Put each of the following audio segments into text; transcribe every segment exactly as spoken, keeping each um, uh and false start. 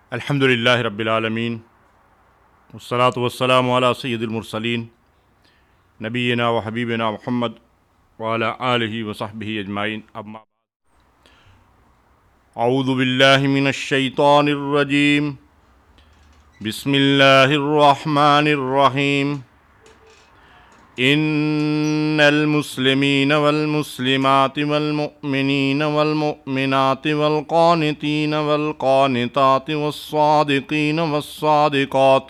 الحمد للہ رب العالمین والصلاة والسلام علی سید المرسلین نبینا و حبیبنا محمد وعلی آلہ وصحبہ اجمعین. اما اعوذ باللہ من الشیطان الرجیم. بسم اللہ الرحمن الرحیم. ان المسلمین والمسلمات والمؤمنین والمؤمنات والقانتین والقانتات والصادقین والصادقات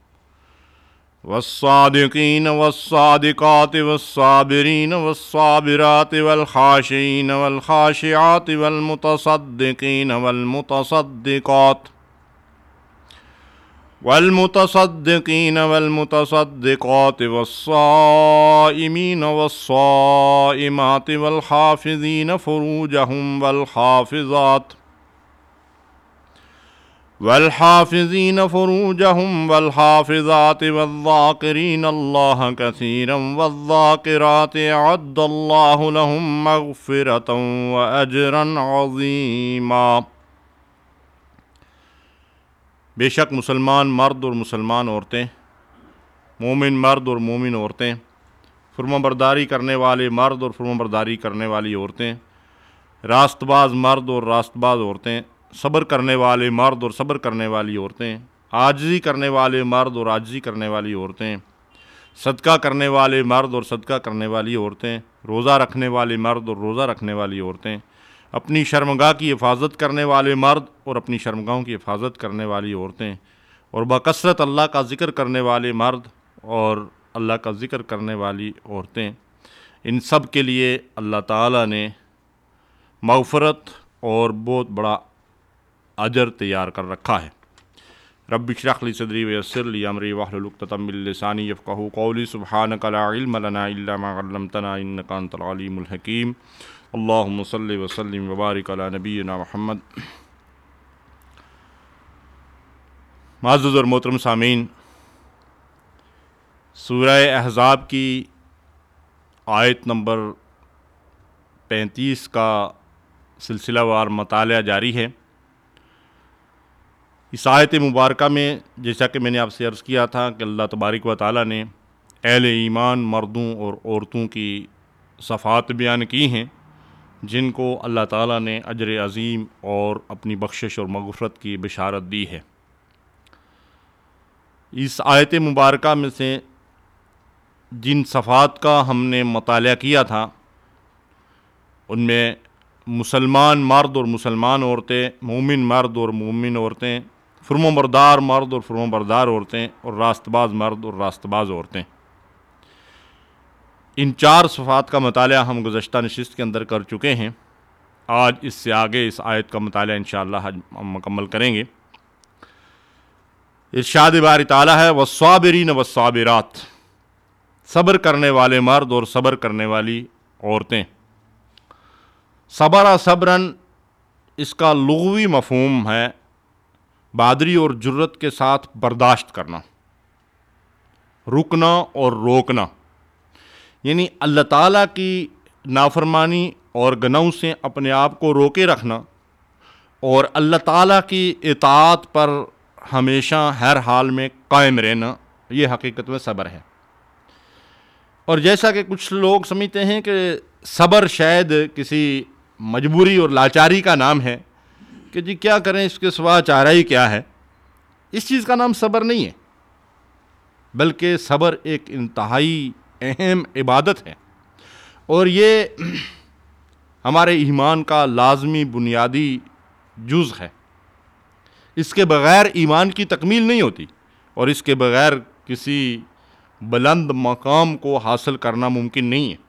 والصادقین والصادقات والصابرین والصابرات والخاشعین والخاشعات والمتصدقین والمتصدقات والمتصدقین والمتصدقات والصائمین والصائمات والحافظین فروجہم والحافظات والحافظین فروجہم والحافظات والذاکرین اللہ کثیرا والذاکرات اعد اللہ لہم مغفرۃ واجرا عظیما. بے شک مسلمان مرد اور مسلمان عورتیں، مومن مرد اور مومن عورتیں، فرما برداری کرنے والے مرد اور فرما برداری کرنے والی عورتیں، راست باز مرد اور راست باز عورتیں، صبر کرنے والے مرد اور صبر کرنے والی عورتیں، عاجزی کرنے والے مرد اور عاجزی کرنے والی عورتیں، صدقہ کرنے والے مرد اور صدقہ کرنے والی عورتیں، روزہ رکھنے والے مرد اور روزہ رکھنے والی عورتیں، اپنی شرمگاہ کی حفاظت کرنے والے مرد اور اپنی شرمگاہوں کی حفاظت کرنے والی عورتیں، اور بکثرت اللہ کا ذکر کرنے والے مرد اور اللہ کا ذکر کرنے والی عورتیں، ان سب کے لیے اللہ تعالیٰ نے مغفرت اور بہت بڑا اجر تیار کر رکھا ہے. رب اشرح لی صدری ویسر لی امری واحلل عقدۃ من لسانی یفقہوا قولی. سبحانک لا علم لنا الا ما علمتنا انک انت العلیم الحکیم. اللہم صلی وسلم وبارک علی نبینا محمد. معزز اور محترم سامعین، سورہ احزاب کی آیت نمبر پینتیس کا سلسلہ وار مطالعہ جاری ہے. اس آیت مبارکہ میں جیسا کہ میں نے آپ سے عرض کیا تھا کہ اللہ تبارک و تعالیٰ نے اہل ایمان مردوں اور عورتوں کی صفات بیان کی ہیں جن کو اللہ تعالیٰ نے اجر عظیم اور اپنی بخشش اور مغفرت کی بشارت دی ہے. اس آیت مبارکہ میں سے جن صفات کا ہم نے مطالعہ کیا تھا ان میں مسلمان مرد اور مسلمان عورتیں، مومن مرد اور مومن عورتیں، فرما بردار مرد اور فرما بردار عورتیں، اور راست باز مرد اور راست باز عورتیں، ان چار صفات کا مطالعہ ہم گزشتہ نشست کے اندر کر چکے ہیں. آج اس سے آگے اس آیت کا مطالعہ انشاءاللہ ہم مکمل کریں گے. ارشاد باری تعالیٰ ہے والصابرین والصابرات، صبر کرنے والے مرد اور صبر کرنے والی عورتیں. صبر صبرن اس کا لغوی مفہوم ہے بہادری اور جرت کے ساتھ برداشت کرنا، رکنا اور روکنا، یعنی اللہ تعالیٰ کی نافرمانی اور گناہوں سے اپنے آپ کو روکے رکھنا اور اللہ تعالیٰ کی اطاعت پر ہمیشہ ہر حال میں قائم رہنا، یہ حقیقت میں صبر ہے. اور جیسا کہ کچھ لوگ سمجھتے ہیں کہ صبر شاید کسی مجبوری اور لاچاری کا نام ہے کہ جی کیا کریں، اس کے سوا چارہ ہی کیا ہے. اس چیز کا نام صبر نہیں ہے، بلکہ صبر ایک انتہائی اہم عبادت ہے، اور یہ ہمارے ایمان کا لازمی بنیادی جز ہے. اس کے بغیر ایمان کی تکمیل نہیں ہوتی، اور اس کے بغیر کسی بلند مقام کو حاصل کرنا ممکن نہیں ہے.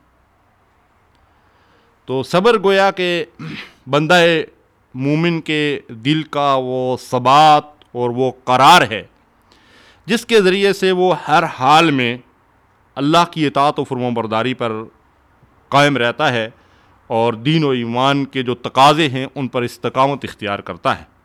تو صبر گویا کہ بندہ مومن کے دل کا وہ ثبات اور وہ قرار ہے جس کے ذریعے سے وہ ہر حال میں اللہ کی اطاعت و فرما برداری پر قائم رہتا ہے اور دین و ایمان کے جو تقاضے ہیں ان پر استقامت اختیار کرتا ہے.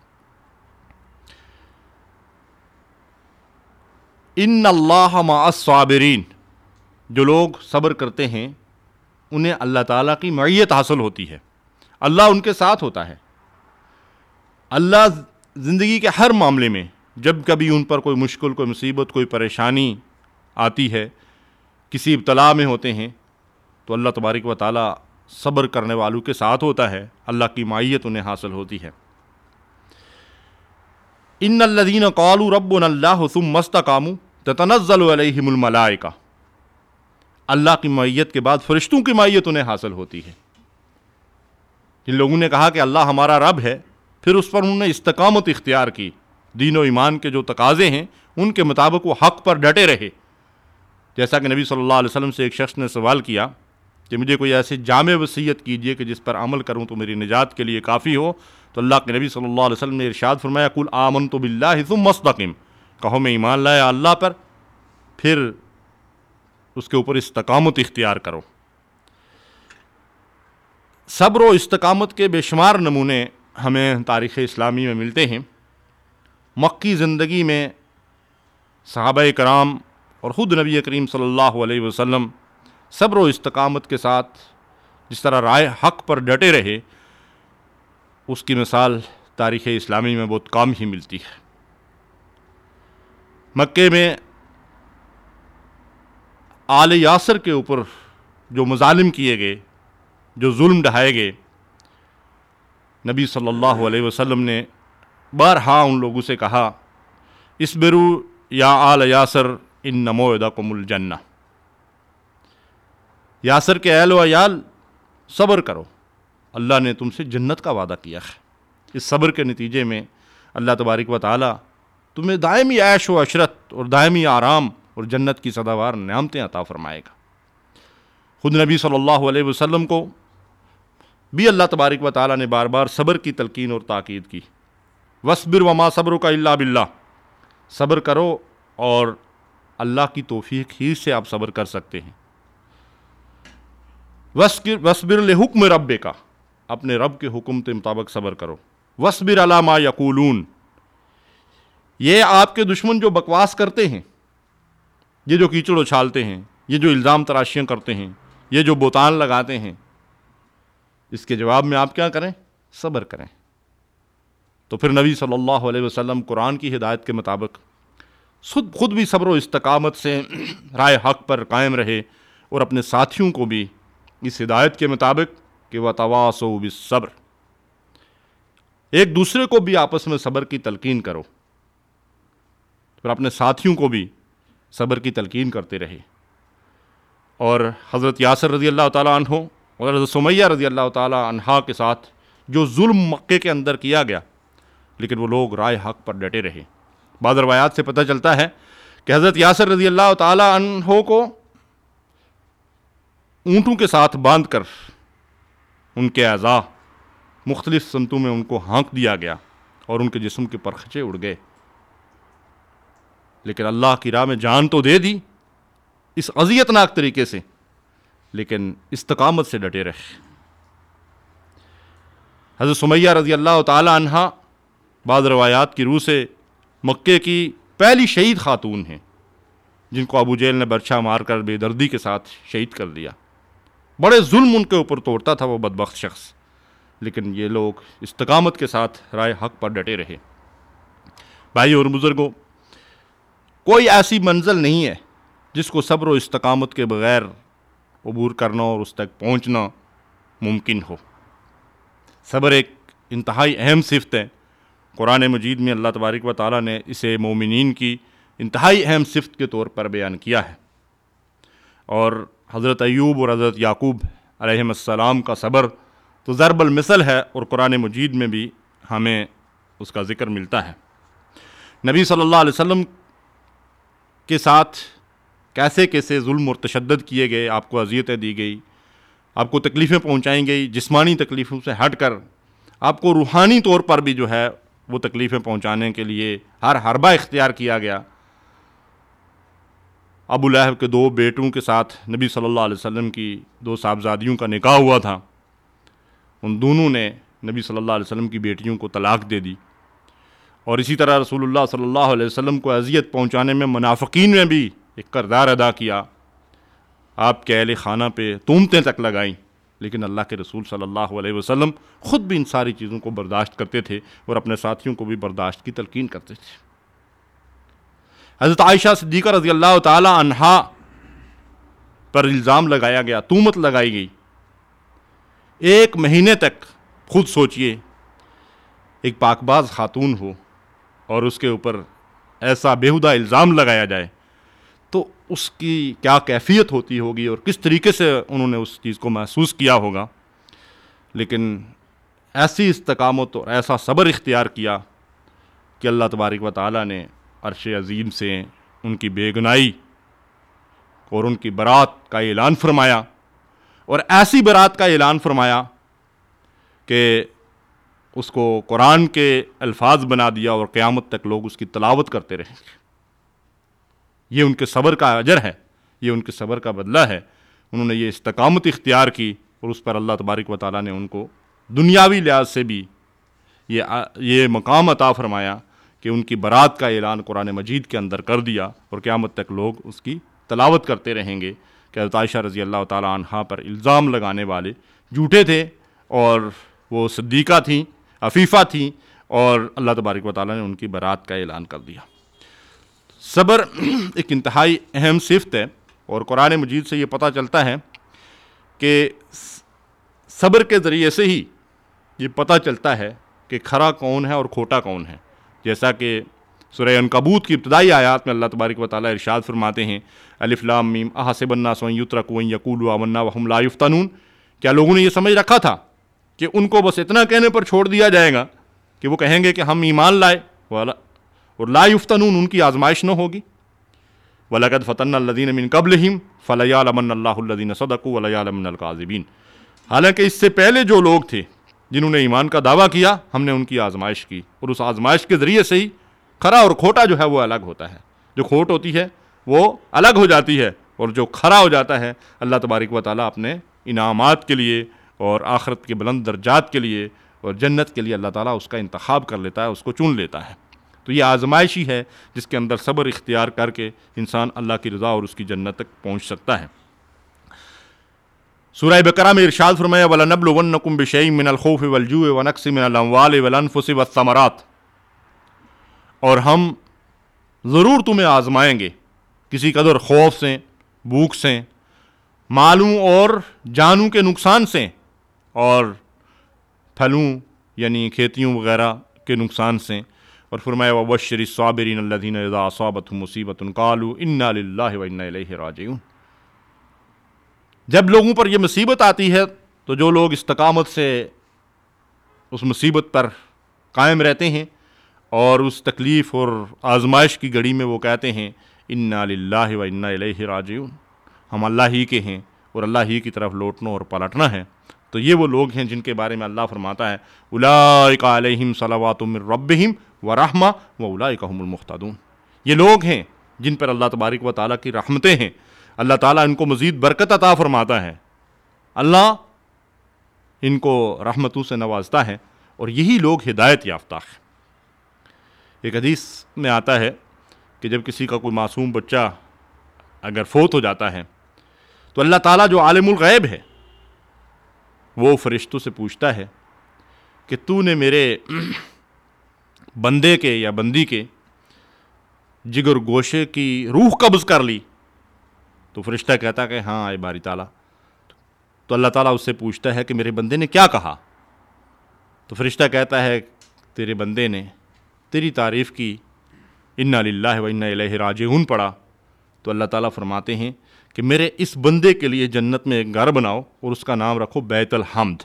ان اللہ مع الصابرین، جو لوگ صبر کرتے ہیں انہیں اللہ تعالیٰ کی معیت حاصل ہوتی ہے، اللہ ان کے ساتھ ہوتا ہے. اللہ زندگی کے ہر معاملے میں جب کبھی ان پر کوئی مشکل، کوئی مصیبت، کوئی پریشانی آتی ہے، کسی ابتلا میں ہوتے ہیں، تو اللہ تبارک و تعالیٰ صبر کرنے والوں کے ساتھ ہوتا ہے، اللہ کی معیت انہیں حاصل ہوتی ہے۔ ان الذین قالوا ربنا اللہ ثم استقاموا تتنزل علیہم الملائکہ، اللہ کی معیت کے بعد فرشتوں کی معیت انہیں حاصل ہوتی ہے۔ جن لوگوں نے کہا کہ اللہ ہمارا رب ہے، پھر اس پر انہوں نے استقامت اختیار کی، دین و ایمان کے جو تقاضے ہیں ان کے مطابق وہ حق پر ڈٹے رہے۔ جیسا کہ نبی صلی اللہ علیہ وسلم سے ایک شخص نے سوال کیا کہ مجھے کوئی ایسی جامع وصیت کیجیے کہ جس پر عمل کروں تو میری نجات کے لیے کافی ہو، تو اللہ کے نبی صلی اللہ علیہ وسلم نے ارشاد فرمایا قل آمنت باللہ ثم استقم، کہو میں ایمان لایا اللہ پر، پھر اس کے اوپر استقامت اختیار کرو۔ صبر و استقامت کے بے شمار نمونے ہمیں تاریخ اسلامی میں ملتے ہیں۔ مکی زندگی میں صحابہ کرام اور خود نبی کریم صلی اللہ علیہ وسلم صبر و استقامت کے ساتھ جس طرح رائے حق پر ڈٹے رہے، اس کی مثال تاریخ اسلامی میں بہت کم ہی ملتی ہے۔ مکے میں آل یاسر کے اوپر جو مظالم کیے گئے، جو ظلم ڈھائے گئے، نبی صلی اللہ علیہ وسلم نے بارہا ان لوگوں سے کہا اصبروا یا آل یاسر ان موعدکم الجنہ، یاسر کے اہل و عیال صبر کرو، اللہ نے تم سے جنت کا وعدہ کیا ہے۔ اس صبر کے نتیجے میں اللہ تبارک و تعالیٰ تمہیں دائمی عیش و عشرت اور دائمی آرام اور جنت کی سزاوار نعمتیں عطا فرمائے گا۔ خود نبی صلی اللہ علیہ وسلم کو بھی اللہ تبارک و تعالیٰ نے بار بار صبر کی تلقین اور تاکید کی۔ وَاصْبِرْ وَمَا صَبْرُكَ إِلَّا بِاللَّهِ، صبر کرو اور اللہ کی توفیق ہی سے آپ صبر کر سکتے ہیں۔ وَاصْبِرْ لِحُکْمِ رَبِّكَ، اپنے رب کے حکم کے مطابق صبر کرو۔ وَاصْبِرْ عَلَىٰ مَا يَقُولُونَ، یہ آپ کے دشمن جو بکواس کرتے ہیں، یہ جو کیچڑ اچھالتے ہیں، یہ جو الزام تراشیاں کرتے ہیں، یہ جو بہتان لگاتے ہیں، اس کے جواب میں آپ کیا کریں؟ صبر کریں۔ تو پھر نبی صلی اللہ علیہ وسلم قرآن کی ہدایت کے مطابق خود خود بھی صبر و استقامت سے رائے حق پر قائم رہے اور اپنے ساتھیوں کو بھی اس ہدایت کے مطابق کہ وَتَوَاصَوْا بِالصَّبْرِ، ایک دوسرے کو بھی آپس میں صبر کی تلقین کرو، پھر اپنے ساتھیوں کو بھی صبر کی تلقین کرتے رہے۔ اور حضرت یاسر رضی اللہ تعالیٰ عنہ اور حضرت سمیہ رضی اللہ تعالیٰ عنہا کے ساتھ جو ظلم مکے کے اندر کیا گیا، لیکن وہ لوگ رائے حق پر ڈٹے رہے۔ بعض روایات سے پتہ چلتا ہے کہ حضرت یاسر رضی اللہ تعالیٰ عنہ کو اونٹوں کے ساتھ باندھ کر ان کے اعضاء مختلف سمتوں میں ان کو ہانک دیا گیا اور ان کے جسم کے پرخچے اڑ گئے، لیکن اللہ کی راہ میں جان تو دے دی اس اذیت ناک طریقے سے، لیکن استقامت سے ڈٹے رہے۔ حضرت سمیہ رضی اللہ تعالی عنہا بعض روایات کی روح سے مکے کی پہلی شہید خاتون ہیں، جن کو ابو جہل نے برچھا مار کر بے دردی کے ساتھ شہید کر دیا۔ بڑے ظلم ان کے اوپر توڑتا تھا وہ بدبخت شخص، لیکن یہ لوگ استقامت کے ساتھ رائے حق پر ڈٹے رہے۔ بھائی اور بزرگوں، کوئی ایسی منزل نہیں ہے جس کو صبر و استقامت کے بغیر عبور کرنا اور اس تک پہنچنا ممکن ہو۔ صبر ایک انتہائی اہم صفت ہے۔ قرآن مجید میں اللہ تبارک و تعالیٰ نے اسے مومنین کی انتہائی اہم صفت کے طور پر بیان کیا ہے، اور حضرت ایوب اور حضرت یعقوب علیہ السلام کا صبر تو ضرب المثل ہے، اور قرآن مجید میں بھی ہمیں اس کا ذکر ملتا ہے۔ نبی صلی اللہ علیہ وسلم کے ساتھ کیسے کیسے ظلم اور تشدد کیے گئے، آپ کو اذیتیں دی گئی، آپ کو تکلیفیں پہنچائیں گئی، جسمانی تکلیفوں سے ہٹ کر آپ کو روحانی طور پر بھی جو ہے وہ تکلیفیں پہنچانے کے لیے ہر حربہ اختیار کیا گیا۔ ابو لہب کے دو بیٹوں کے ساتھ نبی صلی اللہ علیہ وسلم کی دو صاحبزادیوں کا نکاح ہوا تھا، ان دونوں نے نبی صلی اللہ علیہ وسلم کی بیٹیوں کو طلاق دے دی، اور اسی طرح رسول اللہ صلی اللہ علیہ وسلم کو اذیت پہنچانے میں منافقین نے بھی ایک کردار ادا کیا، آپ کے اہل خانہ پہ تہمتیں تک لگائیں، لیکن اللہ کے رسول صلی اللہ علیہ وسلم خود بھی ان ساری چیزوں کو برداشت کرتے تھے اور اپنے ساتھیوں کو بھی برداشت کی تلقین کرتے تھے۔ حضرت عائشہ صدیقہ رضی اللہ تعالی عنہا پر الزام لگایا گیا، تہمت لگائی گئی، ایک مہینے تک خود سوچئے ایک پاک باز خاتون ہو اور اس کے اوپر ایسا بیہودہ الزام لگایا جائے تو اس کی کیا کیفیت ہوتی ہوگی اور کس طریقے سے انہوں نے اس چیز کو محسوس کیا ہوگا۔ لیکن ایسی استقامت اور ایسا صبر اختیار کیا کہ اللہ تبارک و تعالیٰ نے عرش عظیم سے ان کی بے گناہی اور ان کی برات کا اعلان فرمایا، اور ایسی برات کا اعلان فرمایا کہ اس کو قرآن کے الفاظ بنا دیا اور قیامت تک لوگ اس کی تلاوت کرتے رہیں گے۔ یہ ان کے صبر کا اجر ہے، یہ ان کے صبر کا بدلہ ہے۔ انہوں نے یہ استقامت اختیار کی اور اس پر اللہ تبارک و تعالیٰ نے ان کو دنیاوی لحاظ سے بھی یہ یہ مقام عطا فرمایا کہ ان کی برات کا اعلان قرآن مجید کے اندر کر دیا اور قیامت تک لوگ اس کی تلاوت کرتے رہیں گے کہ حضرت عائشہ رضی اللہ تعالیٰ عنہا پر الزام لگانے والے جھوٹے تھے اور وہ صدیقہ تھیں، عفیفہ تھیں، اور اللہ تبارک و تعالیٰ نے ان کی برات کا اعلان کر دیا۔ صبر ایک انتہائی اہم صفت ہے، اور قرآن مجید سے یہ پتہ چلتا ہے کہ صبر کے ذریعے سے ہی یہ پتہ چلتا ہے کہ کھرا کون ہے اور کھوٹا کون ہے۔ جیسا کہ سورہ عنکبوت کی ابتدائی آیات میں اللہ تبارک و تعالیٰ ارشاد فرماتے ہیں الف لام میم احسب الناس ان یترکوا ان یقولوا آمنا وہم لا یفتنون، کیا لوگوں نے یہ سمجھ رکھا تھا کہ ان کو بس اتنا کہنے پر چھوڑ دیا جائے گا کہ وہ کہیں گے کہ ہم ایمان لائے اور لا یفتنون، ان کی آزمائش نہ ہوگی۔ وَلَقَدْ فَتَنَّا الَّذِينَ مِن قَبْلِهِمْ فَلَيَعْلَمَنَّ اللَّهُ الَّذِينَ صَدَقُوا وَلَيَعْلَمَنَّ الْكَاذِبِينَ۔ حالانکہ اس سے پہلے جو لوگ تھے جنہوں نے ایمان کا دعویٰ کیا، ہم نے ان کی آزمائش کی، اور اس آزمائش کے ذریعے سے ہی کھرا اور کھوٹا جو ہے وہ الگ ہوتا ہے۔ جو کھوٹ ہوتی ہے وہ الگ ہو جاتی ہے، اور جو کھرا ہو جاتا ہے اللہ تبارک و تعالیٰ اپنے انعامات کے لیے اور آخرت کے بلند درجات کے لیے اور جنت کے لیے اللہ تعالیٰ اس کا انتخاب کر لیتا ہے، اس کو چن لیتا ہے۔ تو یہ آزمائش ہی ہے جس کے اندر صبر اختیار کر کے انسان اللہ کی رضا اور اس کی جنت تک پہنچ سکتا ہے۔ سورہ بقرہ میں ارشاد فرمایا وَلَنَبْلُوَنَّكُمْ بِشَيْءٍ مِّنَ الْخَوْفِ وَالْجُوعِ وَنَقْصٍ مِّنَ الْأَمْوَالِ وَالْأَنفُسِ وَالثَّمَرَاتِ، اور ہم ضرور تمہیں آزمائیں گے کسی قدر خوف سے، بھوک سے، مالوں اور جانوں کے نقصان سے، اور پھلوں یعنی کھیتیوں وغیرہ کے نقصان سے۔ اور فرمایا وَبَشِّرِ الصَّابِرِينَ الَّذِينَ إِذَا أَصَابَتْهُمْ مُصِيبَةٌ قَالُوا إِنَّا لِلَّهِ وَإِنَّا إِلَيْهِ رَاجِعُونَ۔ جب لوگوں پر یہ مصیبت آتی ہے تو جو لوگ استقامت سے اس مصیبت پر قائم رہتے ہیں اور اس تکلیف اور آزمائش کی گھڑی میں وہ کہتے ہیں اِنَّا لِلَّهِ وَإِنَّا إِلَيْهِ رَاجِعُونَ، ہم اللہ ہی کے ہیں اور اللہ ہی کی طرف لوٹنا اور پلٹنا ہے۔ تو یہ وہ لوگ ہیں جن کے بارے میں اللہ فرماتا ہے اولئک علیہم صلوات من ربہم ورحمہ واولئک هم المہتدون۔ یہ لوگ ہیں جن پر اللہ تبارک و تعالیٰ کی رحمتیں ہیں، اللہ تعالیٰ ان کو مزید برکت عطا فرماتا ہے، اللہ ان کو رحمتوں سے نوازتا ہے، اور یہی لوگ ہدایت یافتہ ہیں۔ ایک حدیث میں آتا ہے کہ جب کسی کا کوئی معصوم بچہ اگر فوت ہو جاتا ہے تو اللہ تعالیٰ جو عالم الغیب ہے وہ فرشتوں سے پوچھتا ہے کہ تو نے میرے بندے کے یا بندی کے جگر گوشے کی روح قبض کر لی؟ تو فرشتہ کہتا ہے کہ ہاں اے باری تعالیٰ۔ تو اللہ تعالیٰ اس سے پوچھتا ہے کہ میرے بندے نے کیا کہا؟ تو فرشتہ کہتا ہے تیرے بندے نے تیری تعریف کی، انا للہ و انا الیہ راجعون پڑھا۔ تو اللہ تعالیٰ فرماتے ہیں کہ میرے اس بندے کے لیے جنت میں ایک گھر بناؤ اور اس کا نام رکھو بیت الحمد۔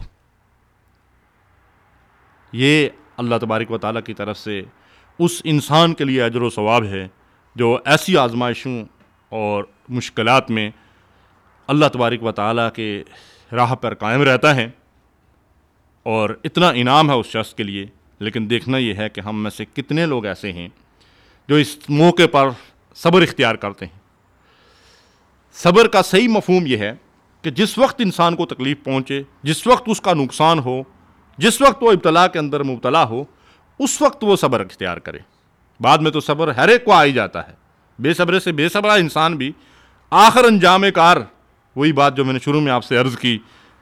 یہ اللہ تبارک و تعالیٰ کی طرف سے اس انسان کے لیے اجر و ثواب ہے جو ایسی آزمائشوں اور مشکلات میں اللہ تبارک و تعالیٰ کے راہ پر قائم رہتا ہے، اور اتنا انعام ہے اس شخص کے لیے۔ لیکن دیکھنا یہ ہے کہ ہم میں سے کتنے لوگ ایسے ہیں جو اس موقع پر صبر اختیار کرتے ہیں۔ صبر کا صحیح مفہوم یہ ہے کہ جس وقت انسان کو تکلیف پہنچے، جس وقت اس کا نقصان ہو، جس وقت وہ ابتلا کے اندر مبتلا ہو، اس وقت وہ صبر اختیار کرے۔ بعد میں تو صبر ہر ایک کو آ ہی جاتا ہے، بے صبرے سے بے صبرا انسان بھی آخر انجام کار، وہی بات جو میں نے شروع میں آپ سے عرض کی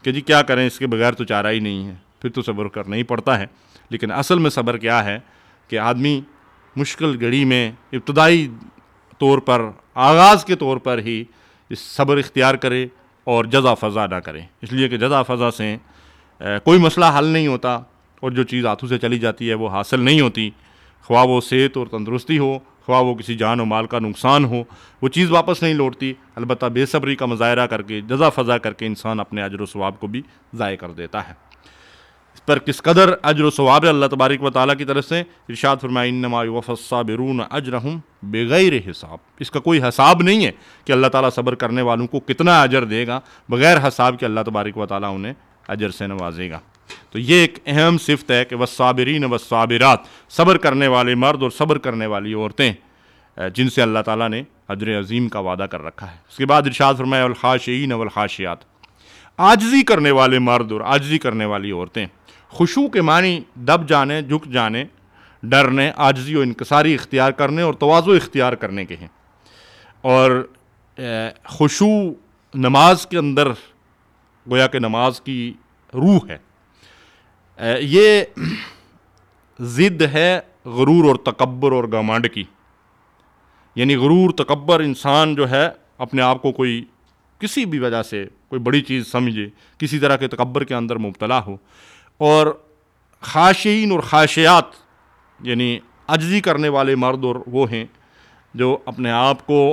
کہ جی کیا کریں، اس کے بغیر تو چارہ ہی نہیں ہے، پھر تو صبر کرنا ہی پڑتا ہے۔ لیکن اصل میں صبر کیا ہے کہ آدمی مشکل گھڑی میں ابتدائی طور پر، آغاز کے طور پر ہی اس صبر اختیار کرے اور جزا فضا نہ کرے، اس لیے کہ جزا فضا سے کوئی مسئلہ حل نہیں ہوتا، اور جو چیز ہاتھوں سے چلی جاتی ہے وہ حاصل نہیں ہوتی، خواہ وہ صحت اور تندرستی ہو، خواہ وہ کسی جان و مال کا نقصان ہو، وہ چیز واپس نہیں لوٹتی۔ البتہ بے صبری کا مظاہرہ کر کے، جزا فضا کر کے انسان اپنے اجر و ثواب کو بھی ضائع کر دیتا ہے۔ اس پر کس قدر اجر و ثواب ہے اللہ تبارک و تعالیٰ کی طرف سے، ارشاد فرمایا انما یوفی الصابرون اجرہم بغیر حساب، اس کا کوئی حساب نہیں ہے کہ اللہ تعالیٰ صبر کرنے والوں کو کتنا اجر دے گا، بغیر حساب کہ اللہ تبارک و تعالیٰ انہیں اجر سے نوازے گا۔ تو یہ ایک اہم صفت ہے کہ والصابرین والصابرات، صبر کرنے والے مرد اور صبر کرنے والی عورتیں، جن سے اللہ تعالیٰ نے اجر عظیم کا وعدہ کر رکھا ہے۔ اس کے بعد ارشاد فرمایا والخاشعین والخاشعات، عاجزی کرنے والے مرد اور عاجزی کرنے والی عورتیں۔ خشوع کے معنی دب جانے، جھک جانے، ڈرنے، عاجزی و انکساری اختیار کرنے اور تواضع اختیار کرنے کے ہیں۔ اور خشوع نماز کے اندر گویا کہ نماز کی روح ہے، یہ ضد ہے غرور اور تکبر اور گھمنڈ کی، یعنی غرور تکبر، انسان جو ہے اپنے آپ کو کوئی کسی بھی وجہ سے کوئی بڑی چیز سمجھے، کسی طرح کے تکبر کے اندر مبتلا ہو۔ اور خاشعین اور خاشعات یعنی عجزی کرنے والے مرد اور وہ ہیں جو اپنے آپ کو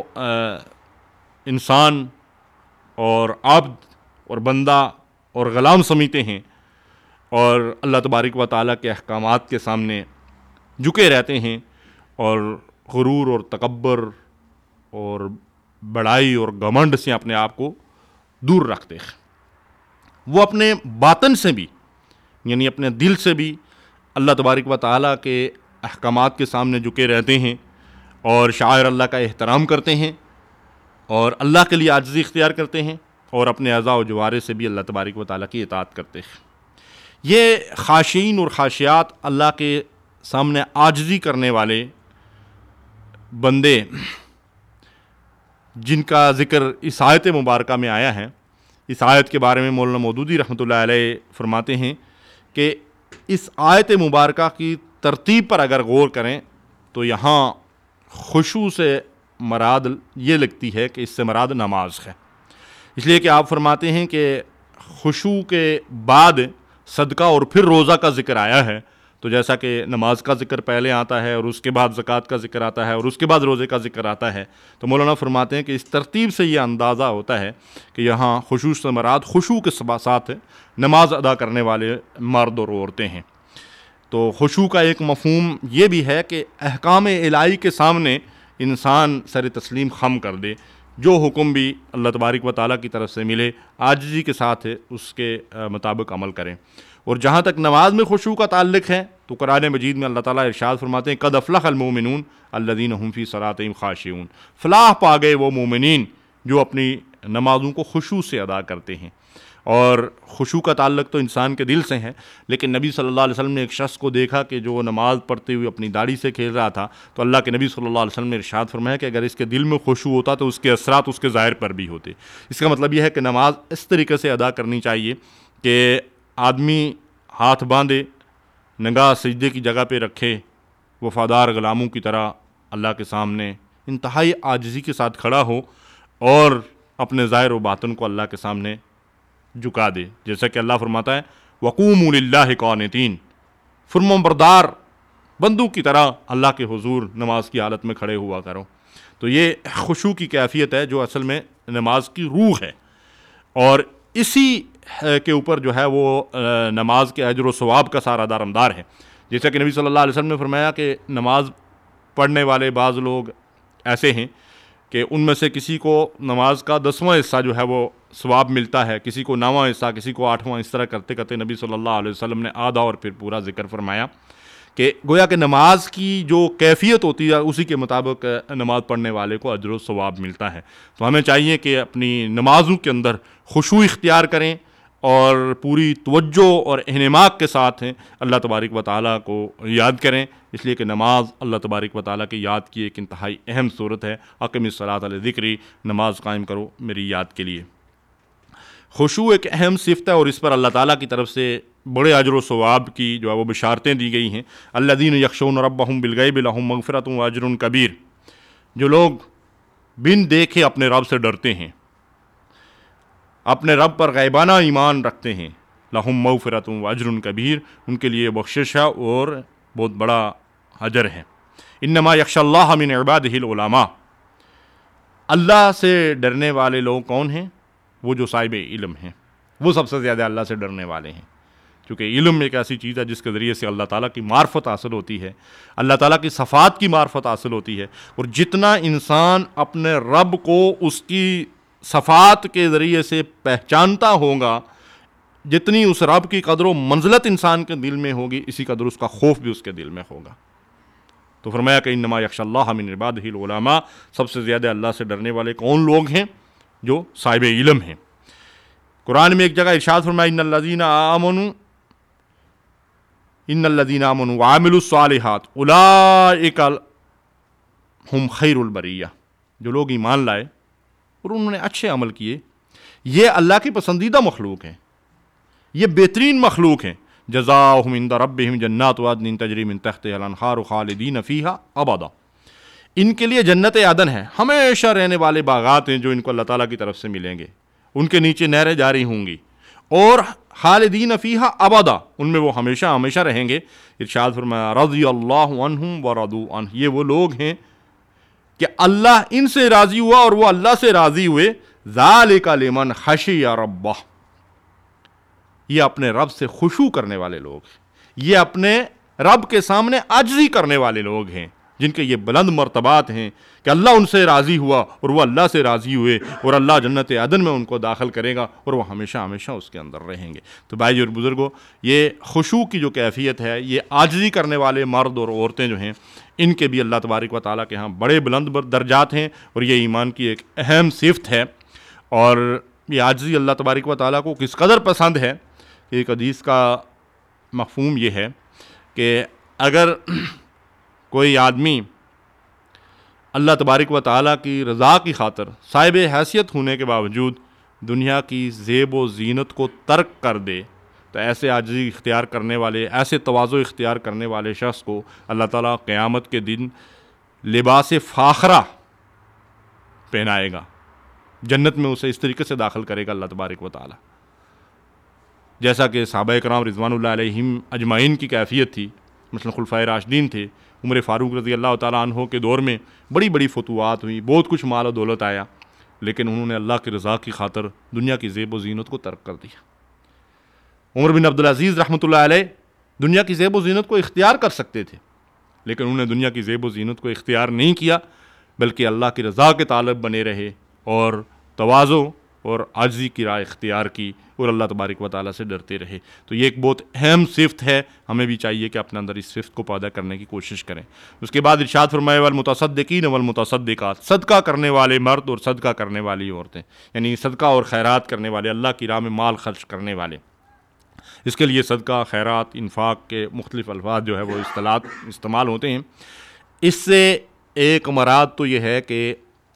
انسان اور عبد اور بندہ اور غلام سمجھتے ہیں، اور اللہ تبارک و تعالیٰ کے احکامات کے سامنے جھکے رہتے ہیں، اور غرور اور تکبر اور بڑائی اور گھمنڈ سے اپنے آپ کو دور رکھتے ہیں۔ وہ اپنے باطن سے بھی، یعنی اپنے دل سے بھی اللہ تبارک و تعالیٰ کے احکامات کے سامنے جھکے رہتے ہیں، اور شعائر اللہ کا احترام کرتے ہیں، اور اللہ کے لیے عاجزی اختیار کرتے ہیں، اور اپنے اعضاء و جوارح سے بھی اللہ تبارک و تعالیٰ کی اطاعت کرتے ہیں۔ یہ خاشعین اور خاشعات، اللہ کے سامنے عاجزی کرنے والے بندے، جن کا ذکر اس آیت مبارکہ میں آیا ہے، اس آیت کے بارے میں مولانا مودودی رحمۃ اللہ علیہ فرماتے ہیں کہ اس آیت مبارکہ کی ترتیب پر اگر غور کریں تو یہاں خشوع سے مراد یہ لگتی ہے کہ اس سے مراد نماز ہے، اس لیے کہ آپ فرماتے ہیں کہ خشوع کے بعد صدقہ اور پھر روزہ کا ذکر آیا ہے، تو جیسا کہ نماز کا ذکر پہلے آتا ہے اور اس کے بعد زکوٰۃ کا ذکر آتا ہے اور اس کے بعد روزے کا ذکر آتا ہے، تو مولانا فرماتے ہیں کہ اس ترتیب سے یہ اندازہ ہوتا ہے کہ یہاں خشوع سے مراد خشوع کے ساتھ نماز ادا کرنے والے مرد اور عورتیں ہیں۔ تو خشوع کا ایک مفہوم یہ بھی ہے کہ احکام الہی کے سامنے انسان سر تسلیم خم کر دے، جو حکم بھی اللہ تبارک و تعالیٰ کی طرف سے ملے عاجزی کے ساتھ اس کے مطابق عمل کریں۔ اور جہاں تک نماز میں خشوع کا تعلق ہے تو قرآن مجید میں اللہ تعالیٰ ارشاد فرماتے ہیں قد افلح المؤمنون الذین هم فی صلاتہم خاشعون، فلاح پا گئے وہ مومنین جو اپنی نمازوں کو خشوع سے ادا کرتے ہیں۔ اور خشوع کا تعلق تو انسان کے دل سے ہے، لیکن نبی صلی اللہ علیہ وسلم نے ایک شخص کو دیکھا کہ جو نماز پڑھتے ہوئے اپنی داڑھی سے کھیل رہا تھا، تو اللہ کے نبی صلی اللہ علیہ وسلم نے ارشاد فرمایا کہ اگر اس کے دل میں خشوع ہوتا تو اس کے اثرات اس کے ظاہر پر بھی ہوتے۔ اس کا مطلب یہ ہے کہ نماز اس طریقے سے ادا کرنی چاہیے کہ آدمی ہاتھ باندھے، نگاہ سجدے کی جگہ پہ رکھے، وفادار غلاموں کی طرح اللہ کے سامنے انتہائی عاجزی کے ساتھ کھڑا ہو، اور اپنے ظاہر و باطن کو اللہ کے سامنے جھکا دے، جیسا کہ اللہ فرماتا ہے وَقُومُوا لِلَّهِ قَانِتِينَ، فرمانبردار بندوں کی طرح اللہ کے حضور نماز کی حالت میں کھڑے ہوا کرو۔ تو یہ خشوع کی کیفیت ہے جو اصل میں نماز کی روح ہے، اور اسی کے اوپر جو ہے وہ نماز کے اجر و ثواب کا سارا دارمدار ہے۔ جیسا کہ نبی صلی اللہ علیہ وسلم نے فرمایا کہ نماز پڑھنے والے بعض لوگ ایسے ہیں کہ ان میں سے کسی کو نماز کا دسواں حصہ جو ہے وہ ثواب ملتا ہے، کسی کو نواں حصہ، کسی کو آٹھواں، اس طرح کرتے کرتے نبی صلی اللہ علیہ وسلم نے آدھا اور پھر پورا ذکر فرمایا کہ گویا کہ نماز کی جو کیفیت ہوتی ہے اسی کے مطابق نماز پڑھنے والے کو اجر و ثواب ملتا ہے۔ تو ہمیں چاہیے کہ اپنی نمازوں کے اندر خشوع اختیار کریں اور پوری توجہ اور اہتمام کے ساتھ اللہ تبارک و تعالیٰ کو یاد کریں، اس لیے کہ نماز اللہ تبارک و تعالیٰ کی یاد کی ایک انتہائی اہم صورت ہے۔ اقم الصلاۃ لذکری، نماز قائم کرو میری یاد کے لیے۔ خشوع ایک اہم صفت ہے اور اس پر اللہ تعالیٰ کی طرف سے بڑے اجر و ثواب کی جو ہے وہ بشارتیں دی گئی ہیں. الذین یخشون ربہم بالغیب لہم مغفرۃ و اجر کبیر. جو لوگ بن دیکھے اپنے رب سے ڈرتے ہیں، اپنے رب پر غیبانہ ایمان رکھتے ہیں، لہم مغفرۃ و اجر کبیر، ان کے لیے بخشش ہے اور بہت بڑا اجر ہے. انما یخشی اللہ من عبادہ العلماء. اللہ سے ڈرنے والے لوگ کون ہیں؟ وہ جو صاحب علم ہیں، وہ سب سے زیادہ اللہ سے ڈرنے والے ہیں. کیونکہ علم ایک ایسی چیز ہے جس کے ذریعے سے اللہ تعالیٰ کی معرفت حاصل ہوتی ہے، اللہ تعالیٰ کی صفات کی معرفت حاصل ہوتی ہے. اور جتنا انسان اپنے رب کو اس کی صفات کے ذریعے سے پہچانتا ہوگا، جتنی اس رب کی قدر و منزلت انسان کے دل میں ہوگی، اسی قدر اس کا خوف بھی اس کے دل میں ہوگا. تو فرمایا کہ انما یخشی اللہ من عبادہ العلماء، سب سے زیادہ اللہ سے ڈرنے والے کون لوگ ہیں؟ جو صاحب علم ہیں. قرآن میں ایک جگہ ارشاد فرمایا ان الذین آمنوا ان الذین آمنوا وعملوا الصالحات اولئک ہم خیر البریہ. جو لوگ ایمان لائے اور انہوں نے اچھے عمل کیے، یہ اللہ کی پسندیدہ مخلوق ہیں، یہ بہترین مخلوق ہیں. جزاؤہم عند ربہم جنات عدن تجری من تحتہا الانہار خالدین فیہا ابدا. ان کے لیے جنت عدن ہے، ہمیشہ رہنے والے باغات ہیں جو ان کو اللہ تعالیٰ کی طرف سے ملیں گے. ان کے نیچے نہریں جاری ہوں گی اور خالدین فیہا ابدا، ان میں وہ ہمیشہ ہمیشہ رہیں گے. ارشاد فرمایا رضی اللہ عنہم ورضوا عنہ. یہ وہ لوگ ہیں کہ اللہ ان سے راضی ہوا اور وہ اللہ سے راضی ہوئے. ذالک لمن خشی ربہ. یہ اپنے رب سے خشوع کرنے والے لوگ ہیں، یہ اپنے رب کے سامنے عاجزی کرنے والے لوگ ہیں، جن کے یہ بلند مرتبات ہیں کہ اللہ ان سے راضی ہوا اور وہ اللہ سے راضی ہوئے، اور اللہ جنت عدن میں ان کو داخل کرے گا اور وہ ہمیشہ ہمیشہ اس کے اندر رہیں گے. تو بھائی اور بزرگوں، یہ خشوع کی جو کیفیت ہے، یہ عاجزی کرنے والے مرد اور عورتیں جو ہیں، ان کے بھی اللہ تبارک و تعالیٰ کے ہاں بڑے بلند درجات ہیں، اور یہ ایمان کی ایک اہم صفت ہے. اور یہ عاجزی اللہ تبارک و تعالیٰ کو کس قدر پسند ہے، ایک حدیث کا مفہوم یہ ہے کہ اگر کوئی آدمی اللہ تبارک و تعالیٰ کی رضا کی خاطر صاحب حیثیت ہونے کے باوجود دنیا کی زیب و زینت کو ترک کر دے، تو ایسے عاجزی اختیار کرنے والے، ایسے تواضع اختیار کرنے والے شخص کو اللہ تعالیٰ قیامت کے دن لباس فاخرہ پہنائے گا، جنت میں اسے اس طریقے سے داخل کرے گا اللہ تبارک و تعالیٰ. جیسا کہ صحابہ کرام رضوان اللہ علیہم اجمعین کی کیفیت تھی. مثلا خلفائے راشدین تھے، عمر فاروق رضی اللہ تعالیٰ عنہ کے دور میں بڑی بڑی فتوحات ہوئی، بہت کچھ مال و دولت آیا، لیکن انہوں نے اللہ کی رضا کی خاطر دنیا کی زیب و زینت کو ترک کر دیا. عمر بن عبدالعزیز رحمۃ اللہ علیہ دنیا کی زیب و زینت کو اختیار کر سکتے تھے، لیکن انہوں نے دنیا کی زیب و زینت کو اختیار نہیں کیا، بلکہ اللہ کی رضا کے طالب بنے رہے اور تواضع اور عاجزی کی راہ اختیار کی اور اللہ تبارک و تعالیٰ سے ڈرتے رہے. تو یہ ایک بہت اہم صفت ہے، ہمیں بھی چاہیے کہ اپنے اندر اس صفت کو پیدا کرنے کی کوشش کریں. اس کے بعد ارشاد فرمائے والمتصدقین والمتصدقات. صدقہ کرنے والے مرد اور صدقہ کرنے والی عورتیں، یعنی صدقہ اور خیرات کرنے والے، اللہ کی راہ میں مال خرچ کرنے والے. اس کے لیے صدقہ، خیرات، انفاق کے مختلف الفاظ جو ہے وہ اصطلاحات استعمال ہوتے ہیں. اس سے ایک مراد تو یہ ہے کہ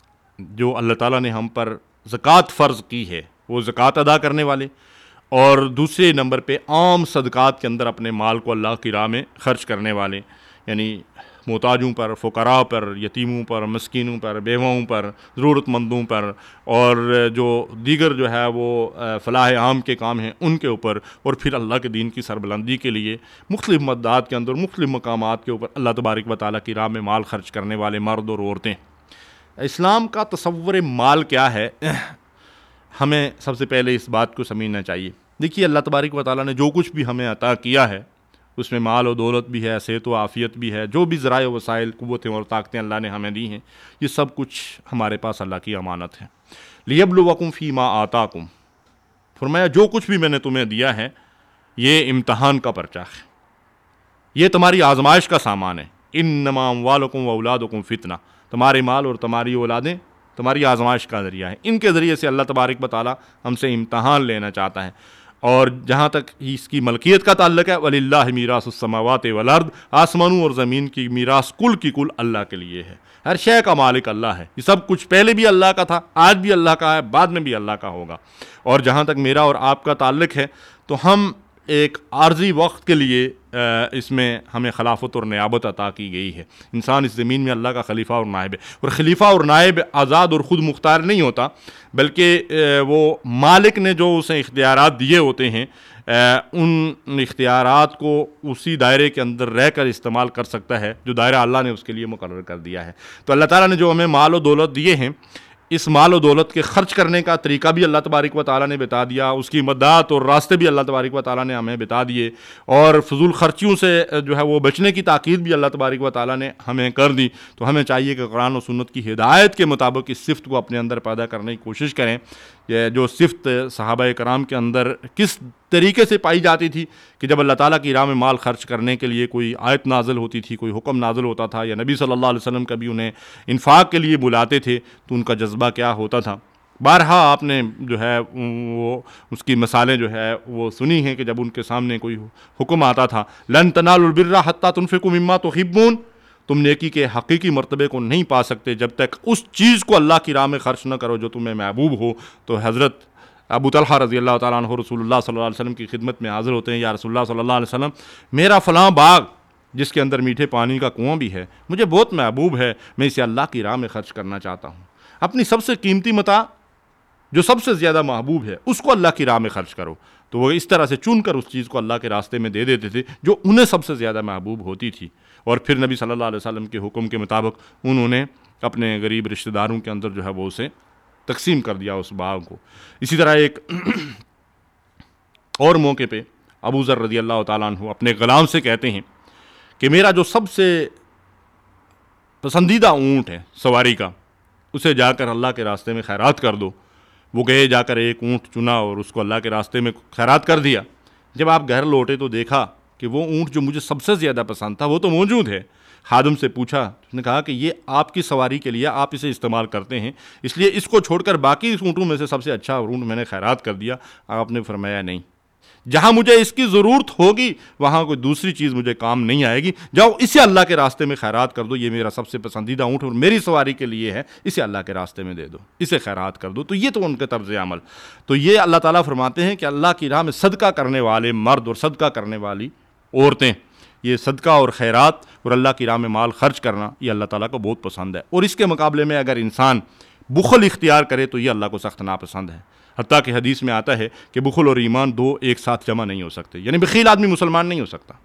جو اللہ تعالیٰ نے ہم پر زکوٰۃ فرض کی ہے وہ زکوٰۃ ادا کرنے والے، اور دوسرے نمبر پہ عام صدقات کے اندر اپنے مال کو اللہ کی راہ میں خرچ کرنے والے، یعنی محتاجوں پر، فقراء پر، یتیموں پر، مسکینوں پر، بیواؤں پر، ضرورت مندوں پر، اور جو دیگر جو ہے وہ فلاح عام کے کام ہیں ان کے اوپر، اور پھر اللہ کے دین کی سربلندی کے لیے مختلف مدات کے اندر مختلف مقامات کے اوپر اللہ تبارک و تعالیٰ کی راہ میں مال خرچ کرنے والے مرد اور عورتیں. اسلام کا تصور مال کیا ہے، ہمیں سب سے پہلے اس بات کو سمجھنا چاہیے. دیکھیے اللہ تبارک و تعالیٰ نے جو کچھ بھی ہمیں عطا کیا ہے اس میں مال و دولت بھی ہے، صحت و عافیت بھی ہے، جو بھی ذرائع و وسائل، قوتیں اور طاقتیں اللہ نے ہمیں دی ہیں، یہ سب کچھ ہمارے پاس اللہ کی امانت ہے. لیبلوکم فیما آتاکم. فرمایا جو کچھ بھی میں نے تمہیں دیا ہے یہ امتحان کا پرچہ ہے، یہ تمہاری آزمائش کا سامان ہے. انما اموالکم واولادکم فتنہ. تمہارے مال اور تمہاری اولادیں تمہاری آزمائش کا ذریعہ ہے، ان کے ذریعے سے اللہ تبارک و تعالیٰ ہم سے امتحان لینا چاہتا ہے. اور جہاں تک اس کی ملکیت کا تعلق ہے وَلِلَّهِ مِيرَاثُ السَّمَاوَاتِ وَالْأَرْضِ، آسمانوں اور زمین کی میراث کل کی کل اللہ کے لیے ہے، ہر شے کا مالک اللہ ہے، یہ سب کچھ پہلے بھی اللہ کا تھا، آج بھی اللہ کا ہے، بعد میں بھی اللہ کا ہوگا۔ اور جہاں تک میرا اور آپ کا تعلق ہے تو ہم ایک عارضی وقت کے لیے اس میں ہمیں خلافت اور نیابت عطا کی گئی ہے۔ انسان اس زمین میں اللہ کا خلیفہ اور نائب ہے، اور خلیفہ اور نائب آزاد اور خود مختار نہیں ہوتا، بلکہ وہ مالک نے جو اسے اختیارات دیے ہوتے ہیں ان اختیارات کو اسی دائرے کے اندر رہ کر استعمال کر سکتا ہے جو دائرہ اللہ نے اس کے لیے مقرر کر دیا ہے۔ تو اللہ تعالیٰ نے جو ہمیں مال و دولت دیے ہیں، اس مال و دولت کے خرچ کرنے کا طریقہ بھی اللہ تبارک و تعالیٰ نے بتا دیا، اس کی مدات اور راستے بھی اللہ تبارک و تعالیٰ نے ہمیں بتا دیے، اور فضول خرچیوں سے جو ہے وہ بچنے کی تاکید بھی اللہ تبارک و تعالیٰ نے ہمیں کر دی۔ تو ہمیں چاہیے کہ قرآن و سنت کی ہدایت کے مطابق اس صفت کو اپنے اندر پیدا کرنے کی کوشش کریں، یہ جو صفت صحابہ کرام کے اندر کس طریقے سے پائی جاتی تھی کہ جب اللہ تعالیٰ کی راہ میں مال خرچ کرنے کے لیے کوئی آیت نازل ہوتی تھی، کوئی حکم نازل ہوتا تھا، یا نبی صلی اللہ علیہ وسلم کبھی انہیں انفاق کے لیے بلاتے تھے تو ان کا جذبہ کیا ہوتا تھا۔ بارہا آپ نے جو ہے وہ اس کی مثالیں جو ہے وہ سنی ہیں کہ جب ان کے سامنے کوئی حکم آتا تھا لن تنالوا البر حتی تنفقوا مما تحبون، تم نیکی کے حقیقی مرتبے کو نہیں پا سکتے جب تک اس چیز کو اللہ کی راہ میں خرچ نہ کرو جو تمہیں محبوب ہو۔ تو حضرت ابو طلحہ رضی اللہ تعالیٰ عنہ رسول اللہ صلی اللہ علیہ وسلم کی خدمت میں حاضر ہوتے ہیں، یا رسول اللہ صلی اللہ علیہ وسلم، میرا فلاں باغ جس کے اندر میٹھے پانی کا کنواں بھی ہے مجھے بہت محبوب ہے، میں اسے اللہ کی راہ میں خرچ کرنا چاہتا ہوں۔ اپنی سب سے قیمتی متاع جو سب سے زیادہ محبوب ہے اس کو اللہ کی راہ میں خرچ کرو۔ تو وہ اس طرح سے چن کر اس چیز کو اللہ کے راستے میں دے دیتے تھے جو انہیں سب سے زیادہ محبوب ہوتی تھی، اور پھر نبی صلی اللہ علیہ وسلم کے حکم کے مطابق انہوں نے اپنے غریب رشتہ داروں کے اندر جو ہے وہ اسے تقسیم کر دیا اس باغ کو۔ اسی طرح ایک اور موقع پہ ابو ذر رضی اللہ تعالیٰ عنہ اپنے غلام سے کہتے ہیں کہ میرا جو سب سے پسندیدہ اونٹ ہے سواری کا، اسے جا کر اللہ کے راستے میں خیرات کر دو۔ وہ گئے، جا کر ایک اونٹ چنا اور اس کو اللہ کے راستے میں خیرات کر دیا۔ جب آپ گھر لوٹے تو دیکھا کہ وہ اونٹ جو مجھے سب سے زیادہ پسند تھا وہ تو موجود ہے۔ خادم سے پوچھا، اس نے کہا کہ یہ آپ کی سواری کے لیے آپ اسے استعمال کرتے ہیں، اس لیے اس کو چھوڑ کر باقی اس اونٹوں میں سے سب سے اچھا اونٹ میں نے خیرات کر دیا۔ آپ نے فرمایا نہیں، جہاں مجھے اس کی ضرورت ہوگی وہاں کوئی دوسری چیز مجھے کام نہیں آئے گی، جاؤ اسے اللہ کے راستے میں خیرات کر دو، یہ میرا سب سے پسندیدہ اونٹ اور میری سواری کے لیے ہے، اسے اللہ کے راستے میں دے دو، اسے خیرات کر دو۔ تو یہ تو ان کے طرز عمل۔ تو یہ اللہ تعالیٰ فرماتے ہیں کہ اللہ کی راہ میں صدقہ کرنے والے مرد اور صدقہ کرنے والی عورتیں، یہ صدقہ اور خیرات اور اللہ کی راہ میں مال خرچ کرنا یہ اللہ تعالیٰ کو بہت پسند ہے۔ اور اس کے مقابلے میں اگر انسان بخل اختیار کرے تو یہ اللہ کو سخت ناپسند ہے، حتیٰ کہ حدیث میں آتا ہے کہ بخل اور ایمان دو ایک ساتھ جمع نہیں ہو سکتے، یعنی بخیل آدمی مسلمان نہیں ہو سکتا۔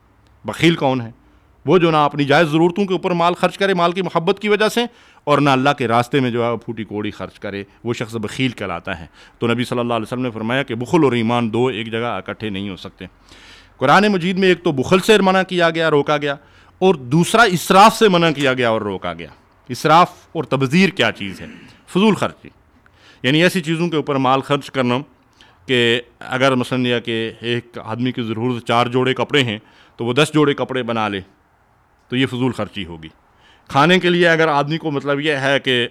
بخیل کون ہے؟ وہ جو نہ اپنی جائز ضرورتوں کے اوپر مال خرچ کرے مال کی محبت کی وجہ سے، اور نہ اللہ کے راستے میں جو ہے پھوٹی کوڑی خرچ کرے، وہ شخص بخیل کہلاتا ہے۔ تو نبی صلی اللہ علیہ وسلم نے فرمایا کہ بخل اور ایمان دو ایک جگہ اکٹھے نہیں ہو سکتے۔ قرآن مجید میں ایک تو بخل سے منع کیا گیا، روکا گیا، اور دوسرا اسراف سے منع کیا گیا اور روکا گیا۔ اسراف اور تبذیر کیا چیز ہے؟ فضول خرچی، یعنی ایسی چیزوں کے اوپر مال خرچ کرنا کہ اگر مثلاً یہ کہ ایک آدمی کی ضرورت چار جوڑے کپڑے ہیں تو وہ دس جوڑے کپڑے بنا لے، تو یہ فضول خرچی ہوگی۔ کھانے کے لیے اگر آدمی کو مطلب یہ ہے کہ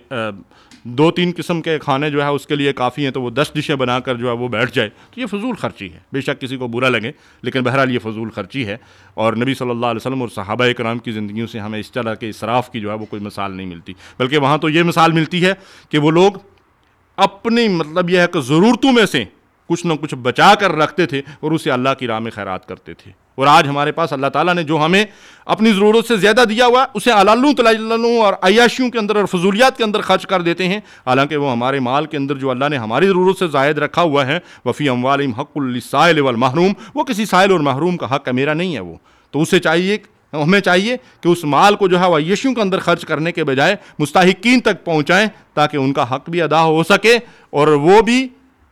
دو تین قسم کے کھانے جو ہے اس کے لیے کافی ہیں تو وہ دس ڈشیں بنا کر جو ہے وہ بیٹھ جائے، تو یہ فضول خرچی ہے۔ بے شک کسی کو برا لگے لیکن بہرحال یہ فضول خرچی ہے، اور نبی صلی اللہ علیہ وسلم اور صحابہ کرام کی زندگیوں سے ہمیں اس طرح کے اسراف کی جو ہے وہ کوئی مثال نہیں ملتی، بلکہ وہاں تو یہ مثال ملتی ہے کہ وہ لوگ اپنی مطلب یہ ہے کہ ضرورتوں میں سے کچھ نہ کچھ بچا کر رکھتے تھے اور اسے اللہ کی راہ میں خیرات کرتے تھے۔ اور آج ہمارے پاس اللہ تعالیٰ نے جو ہمیں اپنی ضرورت سے زیادہ دیا ہوا ہے اسے علالوں تلالوں اور عیاشیوں کے اندر اور فضولیات کے اندر خرچ کر دیتے ہیں، حالانکہ وہ ہمارے مال کے اندر جو اللہ نے ہماری ضرورت سے زائد رکھا ہوا ہے، وفی اموالہم حق للسائل والمحروم، وہ کسی سائل اور محروم کا حق ہے، میرا نہیں ہے وہ۔ تو اسے چاہیے ہمیں چاہیے کہ اس مال کو جو ہے وہ عیاشیوں کے اندر خرچ کرنے کے بجائے مستحقین تک پہنچائیں تاکہ ان کا حق بھی ادا ہو سکے اور وہ بھی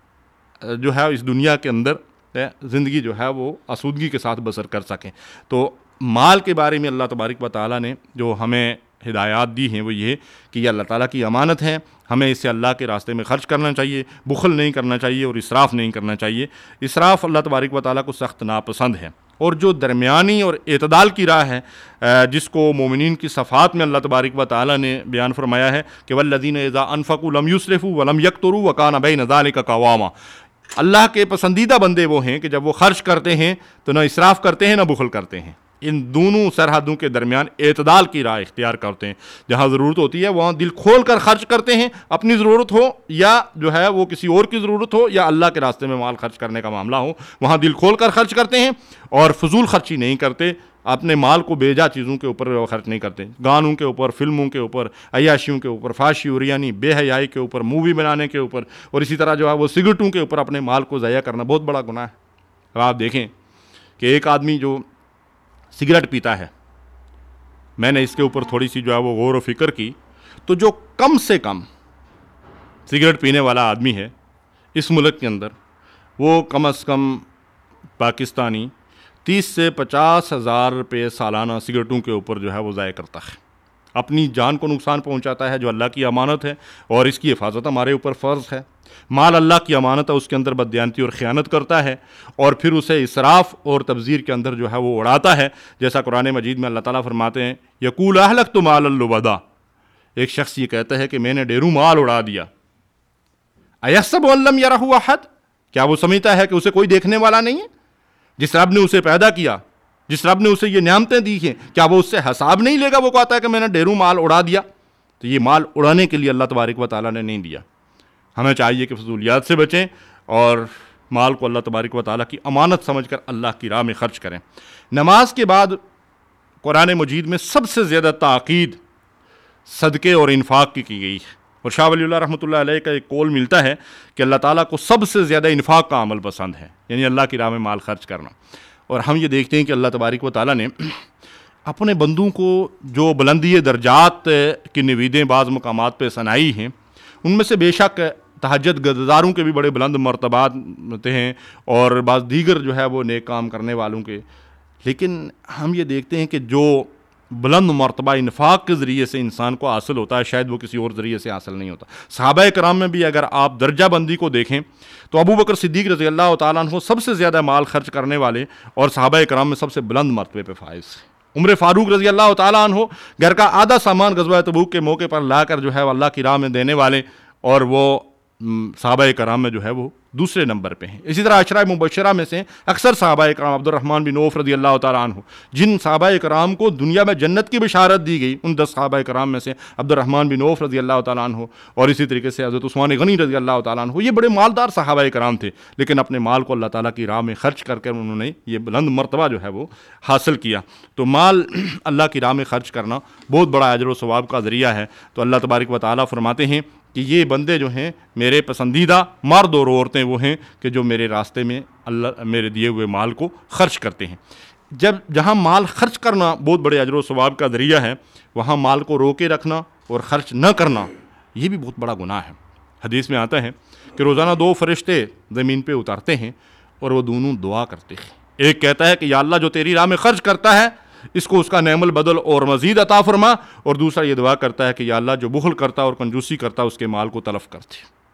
جو ہے اس دنیا کے اندر زندگی جو ہے وہ آسودگی کے ساتھ بسر کر سکیں۔ تو مال کے بارے میں اللہ تبارک و تعالیٰ نے جو ہمیں ہدایات دی ہیں وہ یہ کہ یہ اللہ تعالیٰ کی امانت ہے، ہمیں اسے اللہ کے راستے میں خرچ کرنا چاہیے، بخل نہیں کرنا چاہیے اور اسراف نہیں کرنا چاہیے۔ اسراف اللہ تبارک و تعالیٰ کو سخت ناپسند ہے، اور جو درمیانی اور اعتدال کی راہ ہے جس کو مومنین کی صفات میں اللہ تبارک و تعالیٰ نے بیان فرمایا ہے کہ والذین اذا انفقوا لم یسرفوا ولم یقتروا وکان بین ذلک قواما، اللہ کے پسندیدہ بندے وہ ہیں کہ جب وہ خرچ کرتے ہیں تو نہ اسراف کرتے ہیں نہ بخل کرتے ہیں، ان دونوں سرحدوں کے درمیان اعتدال کی راہ اختیار کرتے ہیں۔ جہاں ضرورت ہوتی ہے وہاں دل کھول کر خرچ کرتے ہیں، اپنی ضرورت ہو یا جو ہے وہ کسی اور کی ضرورت ہو یا اللہ کے راستے میں مال خرچ کرنے کا معاملہ ہو، وہاں دل کھول کر خرچ کرتے ہیں اور فضول خرچی نہیں کرتے، اپنے مال کو بیجا چیزوں کے اوپر خرچ نہیں کرتے، گانوں کے اوپر، فلموں کے اوپر، عیاشیوں کے اوپر، فحاشی اور یعنی بے حیائی کے اوپر، مووی بنانے کے اوپر، اور اسی طرح جو ہے وہ سگریٹوں کے اوپر اپنے مال کو ضائع کرنا بہت بڑا گناہ ہے۔ اب آپ دیکھیں کہ ایک آدمی جو سگریٹ پیتا ہے، میں نے اس کے اوپر تھوڑی سی جو ہے وہ غور و فکر کی، تو جو کم سے کم سگریٹ پینے والا آدمی ہے اس ملک کے اندر، وہ کم از کم پاکستانی تیس سے پچاس ہزار روپے سالانہ سگریٹوں کے اوپر جو ہے وہ ضائع کرتا ہے، اپنی جان کو نقصان پہنچاتا ہے جو اللہ کی امانت ہے، اور اس کی حفاظت ہمارے اوپر فرض ہے۔ مال اللہ کی امانت ہے، اس کے اندر بددیانتی اور خیانت کرتا ہے اور پھر اسے اسراف اور تبذیر کے اندر جو ہے وہ اڑاتا ہے، جیسا قرآن مجید میں اللہ تعالیٰ فرماتے ہیں یقول اہلکت مالا لبدا، ایک شخص یہ کہتا ہے کہ میں نے ڈھیروں مال اڑا دیا۔ ایحسب ان لم یرہ احد، کیا وہ سمجھتا ہے کہ اسے کوئی دیکھنے والا نہیں ہے؟ جس رب نے اسے پیدا کیا، جس رب نے اسے یہ نعمتیں دی ہیں، کیا وہ اس سے حساب نہیں لے گا؟ وہ کہتا ہے کہ میں نے ڈھیروں مال اڑا دیا۔ تو یہ مال اڑانے کے لیے اللہ تبارک و تعالیٰ نے نہیں دیا۔ ہمیں چاہیے کہ فضولیات سے بچیں اور مال کو اللہ تبارک و تعالیٰ کی امانت سمجھ کر اللہ کی راہ میں خرچ کریں۔ نماز کے بعد قرآن مجید میں سب سے زیادہ تاکید صدقے اور انفاق کی کی گئی ہے، اور شاہ ولی اللہ رحمۃ اللہ علیہ کا ایک قول ملتا ہے کہ اللہ تعالیٰ کو سب سے زیادہ انفاق کا عمل پسند ہے، یعنی اللہ کی راہ میں مال خرچ کرنا۔ اور ہم یہ دیکھتے ہیں کہ اللہ تبارک و تعالیٰ نے اپنے بندوں کو جو بلندی درجات کی نویدیں بعض مقامات پہ سنائی ہیں، ان میں سے بے شک تہجد گزاروں کے بھی بڑے بلند مرتبات ہوتے ہیں اور بعض دیگر جو ہے وہ نیک کام کرنے والوں کے، لیکن ہم یہ دیکھتے ہیں کہ جو بلند مرتبہ انفاق کے ذریعے سے انسان کو حاصل ہوتا ہے شاید وہ کسی اور ذریعے سے حاصل نہیں ہوتا۔ صحابہ کرام میں بھی اگر آپ درجہ بندی کو دیکھیں تو ابو بکر صدیق رضی اللہ تعالیٰ عنہ سب سے زیادہ مال خرچ کرنے والے اور صحابہ کرام میں سب سے بلند مرتبے پہ فائز ہیں۔ عمر فاروق رضی اللہ تعالیٰ عنہ گھر کا آدھا سامان غزوہ تبوک کے موقع پر لا کر جو ہے اللہ کی راہ میں دینے والے، اور وہ صحابہ کرام میں جو ہے وہ دوسرے نمبر پہ ہیں۔ اسی طرح عشرہ مبشرہ میں سے اکثر صحابہ کرام، عبد الرحمن بن عوف رضی اللہ تعالیٰ عنہ، جن صحابہ کرام کو دنیا میں جنت کی بشارت دی گئی، ان دس صحابہ کرام میں سے عبد الرحمن بن عوف رضی اللہ تعالیٰ عنہ، اور اسی طریقے سے حضرت عثمان غنی رضی اللہ تعالیٰ عنہ، یہ بڑے مالدار صحابہ کرام تھے، لیکن اپنے مال کو اللہ تعالیٰ کی راہ میں خرچ کر کر انہوں نے یہ بلند مرتبہ جو ہے وہ حاصل کیا۔ تو مال اللہ کی راہ میں خرچ کرنا بہت بڑا اجر و ثواب کا ذریعہ ہے۔ تو اللہ تبارک و تعالیٰ فرماتے ہیں کہ یہ بندے جو ہیں میرے پسندیدہ مرد اور عورتیں وہ ہیں کہ جو میرے راستے میں اللہ میرے دیے ہوئے مال کو خرچ کرتے ہیں۔ جب جہاں مال خرچ کرنا بہت بڑے اجر و ثواب کا ذریعہ ہے، وہاں مال کو روکے رکھنا اور خرچ نہ کرنا یہ بھی بہت بڑا گناہ ہے۔ حدیث میں آتا ہے کہ روزانہ دو فرشتے زمین پہ اترتے ہیں اور وہ دونوں دعا کرتے ہیں۔ ایک کہتا ہے کہ یا اللہ جو تیری راہ میں خرچ کرتا ہے اس کو اس کا نعم البدل اور مزید عطا فرما، اور دوسرا یہ دعا کرتا ہے کہ یا اللہ جو بخل کرتا اور کنجوسی کرتا اس کے مال کو تلف کرتے۔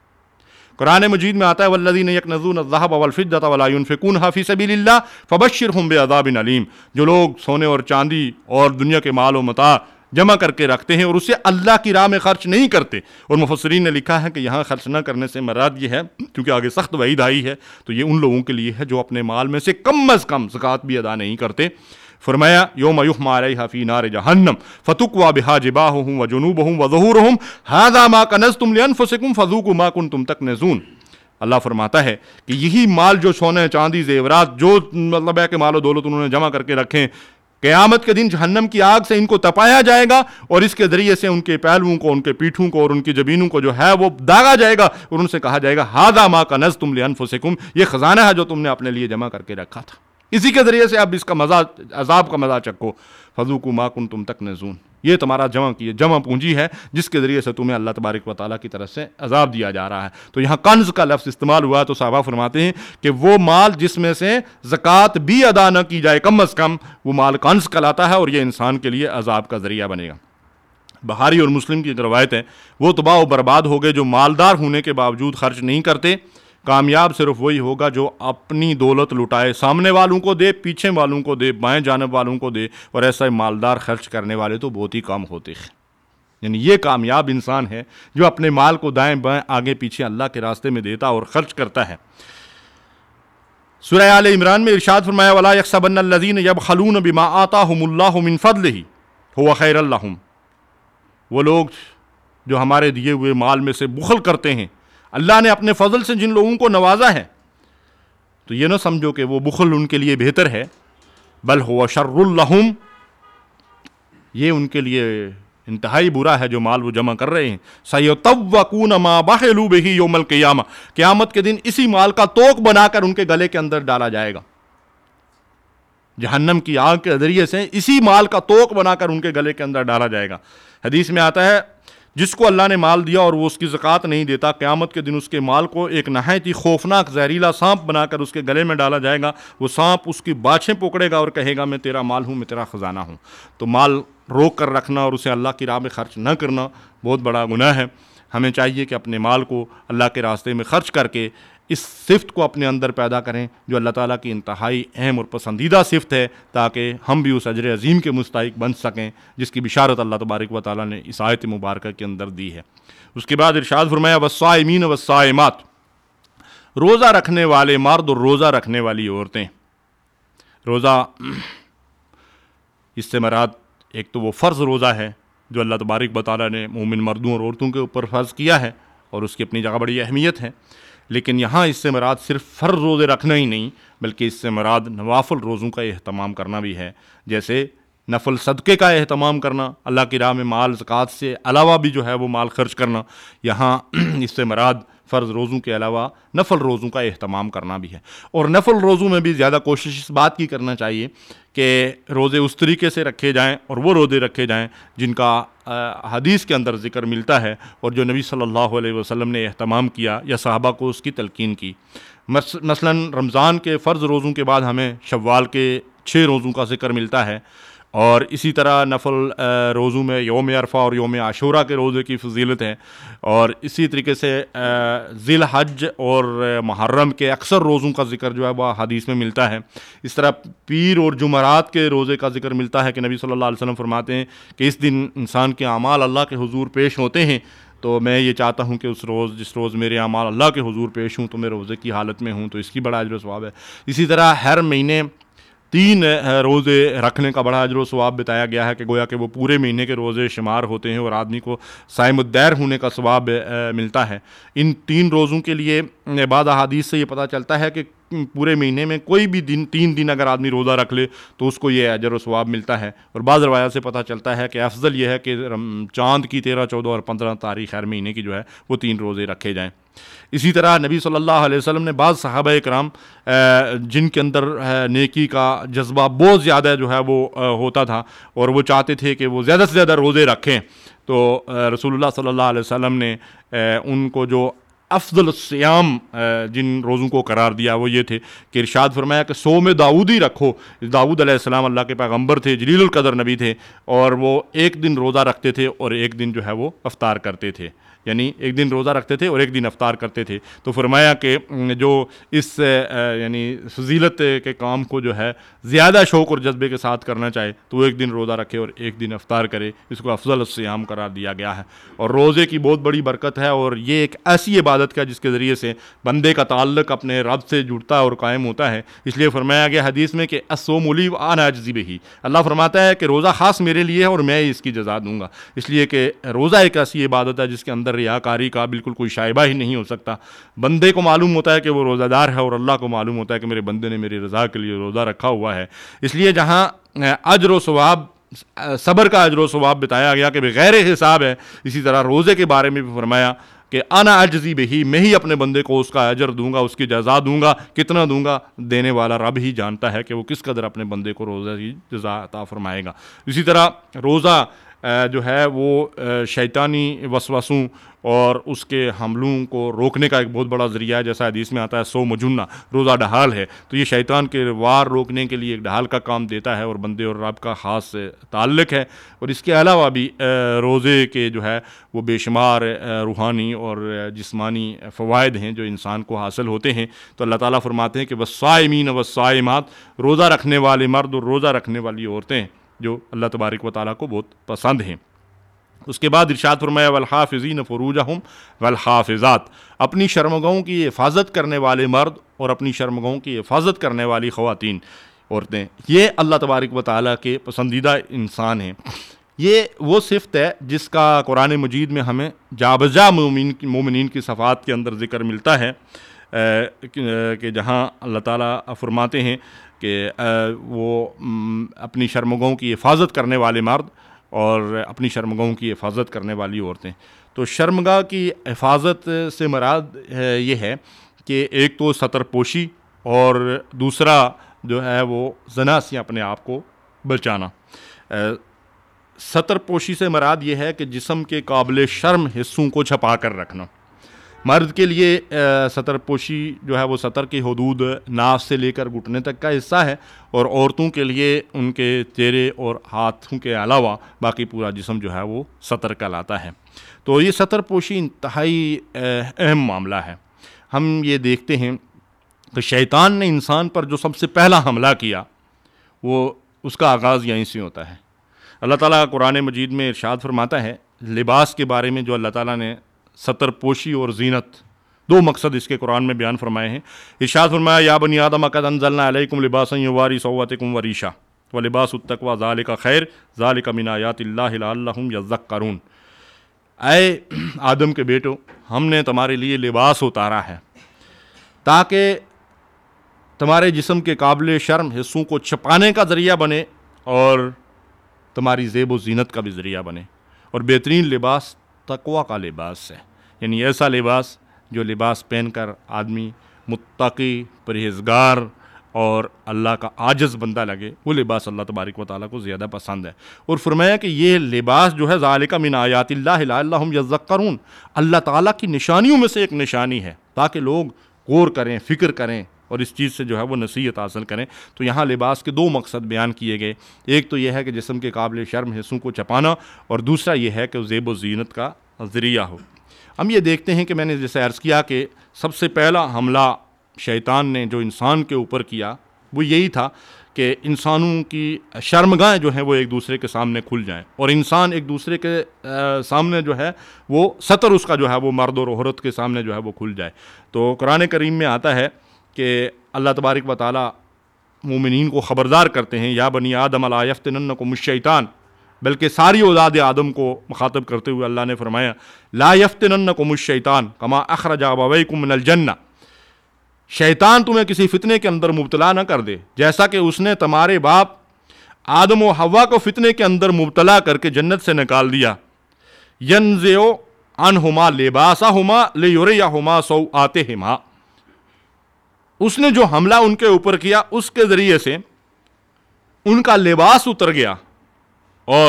قرآن مجید میں آتا ہے والذین یکنزون الذھب والفضة ولا ينفقونها فی سبیل اللہ فبشرهم بعذاب علیم، جو لوگ سونے اور چاندی اور دنیا کے مال و متاع جمع کر کے رکھتے ہیں اور اسے اللہ کی راہ میں خرچ نہیں کرتے، اور مفسرین نے لکھا ہے کہ یہاں خرچ نہ کرنے سے مراد یہ ہے کیونکہ آگے سخت وعید آئی ہے، تو یہ ان لوگوں کے لیے ہے جو اپنے مال میں سے کم از کم زکوٰۃ بھی ادا نہیں کرتے۔ فرمایا یوم یحمى علیہا فی نار جہنم فتکوی بہا جباہہم وجنوبہم وظہورہم ھذا ما کنزتم لانفسکم فذوقوا ما کنتم تکنزون۔ اللہ فرماتا ہے کہ یہی مال جو سونے چاندی زیورات جو مطلب ہے کہ مال و دولت انہوں نے جمع کر کے رکھیں، قیامت کے دن جہنم کی آگ سے ان کو تپایا جائے گا اور اس کے ذریعے سے ان کے پہلوؤں کو، ان کے پیٹھوں کو اور ان کی جبینوں کو جو ہے وہ داغا جائے گا، اور ان سے کہا جائے گا ھذا ما کنزتم لانفسکم، یہ خزانہ ہے جو تم نے اپنے لیے جمع کر کے رکھا تھا، اسی کے ذریعے سے اب اس کا مزہ عذاب کا مزہ چکھو، فذوقوا ما کنتم تکنزون، یہ تمہارا جمع کی جمع پونجی ہے جس کے ذریعے سے تمہیں اللہ تبارک و تعالیٰ کی طرف سے عذاب دیا جا رہا ہے۔ تو یہاں کنز کا لفظ استعمال ہوا تو صحابہ فرماتے ہیں کہ وہ مال جس میں سے زکوٰۃ بھی ادا نہ کی جائے کم از کم، وہ مال کنز کہلاتا ہے اور یہ انسان کے لیے عذاب کا ذریعہ بنے گا۔ بخاری اور مسلم کی روایت ہے وہ تباہ و برباد ہو گئے جو مالدار ہونے کے باوجود خرچ نہیں کرتے، کامیاب صرف وہی ہوگا جو اپنی دولت لٹائے، سامنے والوں کو دے، پیچھے والوں کو دے، بائیں جانب والوں کو دے، اور ایسا مالدار خرچ کرنے والے تو بہت ہی کم ہوتے ہیں۔ یعنی یہ کامیاب انسان ہے جو اپنے مال کو دائیں بائیں آگے پیچھے اللہ کے راستے میں دیتا اور خرچ کرتا ہے۔ سورہ آل عمران میں ارشاد فرمایا ولا یحسبن الذین یبخلون بما آتاہم اللہ من فضلہ هو خیر لہم، وہ لوگ جو ہمارے دیے ہوئے مال میں سے بخل کرتے ہیں، اللہ نے اپنے فضل سے جن لوگوں کو نوازا ہے، تو یہ نہ سمجھو کہ وہ بخل ان کے لیے بہتر ہے، بل هو شر لہم، یہ ان کے لیے انتہائی برا ہے جو مال وہ جمع کر رہے ہیں۔ سَيُطَوَّقُونَ مَا بَخِلُوا بِهِ يَوْمَ الْقِيَامَةِ، قیامت کے دن اسی مال کا توق بنا کر ان کے گلے کے اندر ڈالا جائے گا، جہنم کی آگ کے ذریعے سے اسی مال کا توق بنا کر ان کے گلے کے اندر ڈالا جائے گا۔ حدیث میں آتا ہے جس کو اللہ نے مال دیا اور وہ اس کی زکوٰۃ نہیں دیتا، قیامت کے دن اس کے مال کو ایک نہایت ہی خوفناک زہریلا سانپ بنا کر اس کے گلے میں ڈالا جائے گا، وہ سانپ اس کی باچھیں پکڑے گا اور کہے گا میں تیرا مال ہوں، میں تیرا خزانہ ہوں۔ تو مال روک کر رکھنا اور اسے اللہ کی راہ میں خرچ نہ کرنا بہت بڑا گناہ ہے۔ ہمیں چاہیے کہ اپنے مال کو اللہ کے راستے میں خرچ کر کے اس صفت کو اپنے اندر پیدا کریں جو اللہ تعالیٰ کی انتہائی اہم اور پسندیدہ صفت ہے، تاکہ ہم بھی اس اجر عظیم کے مستحق بن سکیں جس کی بشارت اللہ تبارک و تعالیٰ نے اس آیت مبارکہ کے اندر دی ہے۔ اس کے بعد ارشاد فرمایا والصائمین والصائمات، روزہ رکھنے والے مرد اور روزہ رکھنے والی عورتیں۔ روزہ اس سے مراد ایک تو وہ فرض روزہ ہے جو اللہ تبارک و تعالیٰ نے مومن مردوں اور عورتوں کے اوپر فرض کیا ہے، اور اس کی اپنی جگہ بڑی اہمیت ہے، لیکن یہاں اس سے مراد صرف فرض روزے رکھنا ہی نہیں بلکہ اس سے مراد نوافل روزوں کا اہتمام کرنا بھی ہے، جیسے نفل صدقے کا اہتمام کرنا، اللہ کی راہ میں مال زکوٰۃ سے علاوہ بھی جو ہے وہ مال خرچ کرنا۔ یہاں اس سے مراد فرض روزوں کے علاوہ نفل روزوں کا اہتمام کرنا بھی ہے، اور نفل روزوں میں بھی زیادہ کوشش اس بات کی کرنا چاہیے کہ روزے اس طریقے سے رکھے جائیں اور وہ روزے رکھے جائیں جن کا حدیث کے اندر ذکر ملتا ہے اور جو نبی صلی اللہ علیہ وسلم نے اہتمام کیا یا صحابہ کو اس کی تلقین کی۔ مثلا رمضان کے فرض روزوں کے بعد ہمیں شوال کے چھ روزوں کا ذکر ملتا ہے، اور اسی طرح نفل روزوں میں یوم عرفہ اور یوم عاشورہ کے روزے کی فضیلت ہے، اور اسی طریقے سے ذی الحج اور محرم کے اکثر روزوں کا ذکر جو ہے وہ حدیث میں ملتا ہے۔ اس طرح پیر اور جمعرات کے روزے کا ذکر ملتا ہے کہ نبی صلی اللہ علیہ وسلم فرماتے ہیں کہ اس دن انسان کے اعمال اللہ کے حضور پیش ہوتے ہیں، تو میں یہ چاہتا ہوں کہ اس روز جس روز میرے اعمال اللہ کے حضور پیش ہوں تو میں روزے کی حالت میں ہوں، تو اس کی بڑا اجر و ثواب ہے۔ اسی طرح ہر مہینے تین روزے رکھنے کا بڑا اجر و ثواب بتایا گیا ہے کہ گویا کہ وہ پورے مہینے کے روزے شمار ہوتے ہیں اور آدمی کو صائم الدہر ہونے کا ثواب ملتا ہے۔ ان تین روزوں کے لیے بعض احادیث سے یہ پتہ چلتا ہے کہ پورے مہینے میں کوئی بھی دن تین دن اگر آدمی روزہ رکھ لے تو اس کو یہ اجر و ثواب ملتا ہے، اور بعض روایات سے پتہ چلتا ہے کہ افضل یہ ہے کہ چاند کی تیرہ چودہ اور پندرہ تاریخ ہر مہینے کی جو ہے وہ تین روزے رکھے جائیں۔ اسی طرح نبی صلی اللہ علیہ وسلم نے بعض صحابہ کرام جن کے اندر نیکی کا جذبہ بہت زیادہ جو ہے وہ ہوتا تھا اور وہ چاہتے تھے کہ وہ زیادہ سے زیادہ روزے رکھیں، تو رسول اللہ صلی اللہ علیہ وسلم نے ان کو جو افضل الصیام جن روزوں کو قرار دیا وہ یہ تھے کہ ارشاد فرمایا کہ صوم داؤدی رکھو۔ داؤد علیہ السلام اللہ کے پیغمبر تھے، جلیل القدر نبی تھے، اور وہ ایک دن روزہ رکھتے تھے اور ایک دن جو ہے وہ افطار کرتے تھے، یعنی ایک دن روزہ رکھتے تھے اور ایک دن افطار کرتے تھے۔ تو فرمایا کہ جو اس یعنی فضیلت کے کام کو جو ہے زیادہ شوق اور جذبے کے ساتھ کرنا چاہے تو وہ ایک دن روزہ رکھے اور ایک دن افطار کرے، اس کو افضل الصیام قرار دیا گیا ہے۔ اور روزے کی بہت بڑی برکت ہے، اور یہ ایک ایسی عبادت کا جس کے ذریعے سے بندے کا تعلق اپنے رب سے جڑتا اور قائم ہوتا ہے۔ اس لیے فرمایا گیا حدیث میں کہ الصوم لی وانا اجزی بہ، اللہ فرماتا ہے کہ روزہ خاص میرے لیے ہے اور میں اس کی جزا دوں گا، اس لیے کہ روزہ ایک ایسی عبادت ہے جس کے اندر ریاکاری کا بالکل کوئی شائبہ ہی نہیں ہو سکتا۔ بندے کو معلوم ہوتا ہے کہ وہ روزہ دار ہے اور اللہ کو معلوم ہوتا ہے کہ میرے بندے نے میری رضا کے لیے روزہ رکھا ہوا ہے۔ اس لیے جہاں اجر و ثواب صبر کا اجر و ثواب بتایا گیا کہ بغیر حساب ہے، اسی طرح روزے کے بارے میں بھی فرمایا کہ انا اجزی بہی، میں ہی اپنے بندے کو اس کا اجر دوں گا، اس کی جزا دوں گا۔ کتنا دوں گا؟ دینے والا رب ہی جانتا ہے کہ وہ کس قدر اپنے بندے کو روزہ کی جزا عطا فرمائے گا۔ اسی طرح روزہ جو ہے وہ شیطانی وسوسوں اور اس کے حملوں کو روکنے کا ایک بہت بڑا ذریعہ ہے، جیسا حدیث میں آتا ہے سو مجنہ، روزہ ڈھال ہے، تو یہ شیطان کے وار روکنے کے لیے ایک ڈھال کا کام دیتا ہے اور بندے اور رب کا خاص تعلق ہے۔ اور اس کے علاوہ بھی روزے کے جو ہے وہ بے شمار روحانی اور جسمانی فوائد ہیں جو انسان کو حاصل ہوتے ہیں۔ تو اللہ تعالیٰ فرماتے ہیں کہ والصائمین والصائمات، روزہ رکھنے والے مرد اور روزہ رکھنے والی عورتیں جو اللہ تبارک و تعالیٰ کو بہت پسند ہیں۔ اس کے بعد ارشاد فرمایا والحافظین فروجہم والحافظات، اپنی شرمگاہوں کی حفاظت کرنے والے مرد اور اپنی شرمگاہوں کی حفاظت کرنے والی خواتین عورتیں، یہ اللہ تبارک و تعالیٰ کے پسندیدہ انسان ہیں۔ یہ وہ صفت ہے جس کا قرآن مجید میں ہمیں جا بجا مومن مومنین کی صفات کے اندر ذکر ملتا ہے، کہ جہاں اللہ تعالیٰ فرماتے ہیں کہ وہ اپنی شرمگاہوں کی حفاظت کرنے والے مرد اور اپنی شرمگاہوں کی حفاظت کرنے والی عورتیں۔ تو شرمگاہ کی حفاظت سے مراد یہ ہے کہ ایک تو ستر پوشی اور دوسرا جو ہے وہ زنا سے اپنے آپ کو بچانا۔ ستر پوشی سے مراد یہ ہے کہ جسم کے قابل شرم حصوں کو چھپا کر رکھنا۔ مرد کے لیے ستر پوشی جو ہے وہ ستر کی حدود ناف سے لے کر گھٹنے تک کا حصہ ہے، اور عورتوں کے لیے ان کے چہرے اور ہاتھوں کے علاوہ باقی پورا جسم جو ہے وہ ستر کہلاتا ہے۔ تو یہ ستر پوشی انتہائی اہم معاملہ ہے۔ ہم یہ دیکھتے ہیں کہ شیطان نے انسان پر جو سب سے پہلا حملہ کیا وہ اس کا آغاز یہیں سے ہوتا ہے۔ اللہ تعالیٰ قرآن مجید میں ارشاد فرماتا ہے لباس کے بارے میں، جو اللہ تعالیٰ نے ستر پوشی اور زینت دو مقصد اس کے قرآن میں بیان فرمائے ہیں۔ ارشاد فرمایا یا بنی آدم قد انزلنا علیکم لباسا یواری سوءتکم وریشا ولباس التقوی ذالک خیر ذالک من آیات اللہ لعلہم یذکرون، اے آدم کے بیٹو، ہم نے تمہارے لیے لباس اتارا ہے تاکہ تمہارے جسم کے قابل شرم حصوں کو چھپانے کا ذریعہ بنے اور تمہاری زیب و زینت کا بھی ذریعہ بنے، اور بہترین لباس تقوی کا لباس ہے، یعنی ایسا لباس جو لباس پہن کر آدمی متقی، پرہیزگار اور اللہ کا عاجز بندہ لگے، وہ لباس اللہ تبارک و تعالیٰ کو زیادہ پسند ہے۔ اور فرمایا کہ یہ لباس جو ہے ذالک من آیات اللہ لعلہم یذکرون، اللہ تعالیٰ کی نشانیوں میں سے ایک نشانی ہے تاکہ لوگ غور کریں، فکر کریں اور اس چیز سے جو ہے وہ نصیحت حاصل کریں۔ تو یہاں لباس کے دو مقصد بیان کیے گئے، ایک تو یہ ہے کہ جسم کے قابل شرم حصوں کو چھپانا، اور دوسرا یہ ہے کہ زیب و زینت کا ذریعہ ہو۔ ہم یہ دیکھتے ہیں کہ میں نے جیسے عرض کیا کہ سب سے پہلا حملہ شیطان نے جو انسان کے اوپر کیا وہ یہی تھا کہ انسانوں کی شرمگاہیں جو ہیں وہ ایک دوسرے کے سامنے کھل جائیں، اور انسان ایک دوسرے کے سامنے جو ہے وہ ستر اس کا جو ہے وہ مرد اور عورت کے سامنے جو ہے وہ کھل جائے۔ تو قرآن کریم میں آتا ہے کہ اللہ تبارک و تعالیٰ مومنین کو خبردار کرتے ہیں یا بنی آدم لا یفتننکم الشیطان، بلکہ ساری اولاد آدم کو مخاطب کرتے ہوئے اللہ نے فرمایا لا یفتننکم الشیطان کما اخرج ابویکم من الجنہ، شیطان تمہیں کسی فتنے کے اندر مبتلا نہ کر دے جیسا کہ اس نے تمہارے باپ آدم و حوا کو فتنے کے اندر مبتلا کر کے جنت سے نکال دیا۔ ینزع عنہما لباسہما لیریہما سوآتہما، اس نے جو حملہ ان کے اوپر کیا اس کے ذریعے سے ان کا لباس اتر گیا اور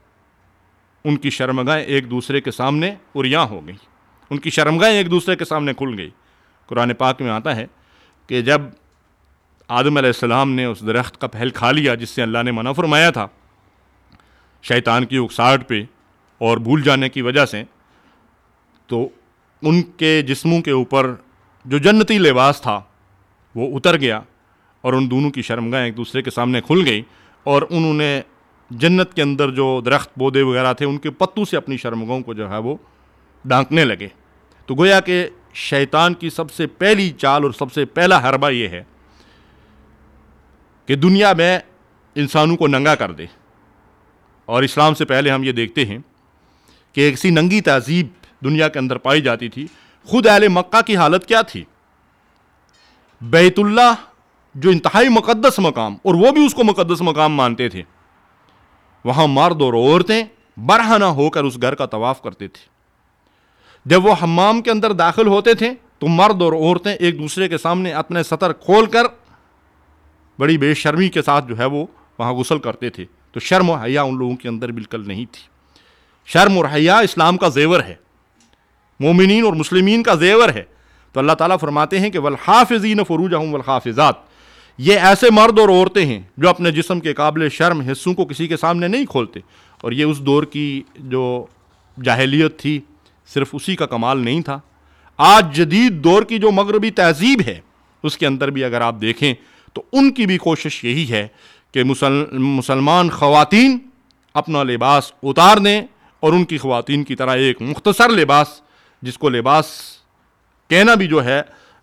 ان کی شرمگاہیں ایک دوسرے کے سامنے عریاں ہو گئیں، ان کی شرمگاہیں ایک دوسرے کے سامنے کھل گئی۔ قرآن پاک میں آتا ہے کہ جب آدم علیہ السلام نے اس درخت کا پھل کھا لیا جس سے اللہ نے منع فرمایا تھا شیطان کی اکساہٹ پہ اور بھول جانے کی وجہ سے، تو ان کے جسموں کے اوپر جو جنتی لباس تھا وہ اتر گیا اور ان دونوں کی شرمگاہیں ایک دوسرے کے سامنے کھل گئی، اور انہوں نے جنت کے اندر جو درخت پودے وغیرہ تھے ان کے پتوں سے اپنی شرمگاہوں کو جو ہے وہ ڈھانکنے لگے۔ تو گویا کہ شیطان کی سب سے پہلی چال اور سب سے پہلا حربہ یہ ہے کہ دنیا میں انسانوں کو ننگا کر دے، اور اسلام سے پہلے ہم یہ دیکھتے ہیں کہ ایسی ننگی تہذیب دنیا کے اندر پائی جاتی تھی۔ خود اہل مکہ کی حالت کیا تھی؟ بیت اللہ جو انتہائی مقدس مقام، اور وہ بھی اس کو مقدس مقام مانتے تھے، وہاں مرد اور عورتیں برہنہ ہو کر اس گھر کا طواف کرتے تھے۔ جب وہ حمام کے اندر داخل ہوتے تھے تو مرد اور عورتیں ایک دوسرے کے سامنے اپنے سطر کھول کر بڑی بے شرمی کے ساتھ جو ہے وہ وہاں غسل کرتے تھے۔ تو شرم و حیا ان لوگوں کے اندر بالکل نہیں تھی۔ شرم اور حیا اسلام کا زیور ہے، مومنین اور مسلمین کا زیور ہے۔ تو اللہ تعالیٰ فرماتے ہیں کہ والحافظین فروجہم والحافظات، یہ ایسے مرد اور عورتیں ہیں جو اپنے جسم کے قابل شرم حصوں کو کسی کے سامنے نہیں کھولتے۔ اور یہ اس دور کی جو جاہلیت تھی صرف اسی کا کمال نہیں تھا، آج جدید دور کی جو مغربی تہذیب ہے اس کے اندر بھی اگر آپ دیکھیں تو ان کی بھی کوشش یہی ہے کہ مسلمان خواتین اپنا لباس اتار دیں اور ان کی خواتین کی طرح ایک مختصر لباس، جس کو لباس کہنا بھی جو ہے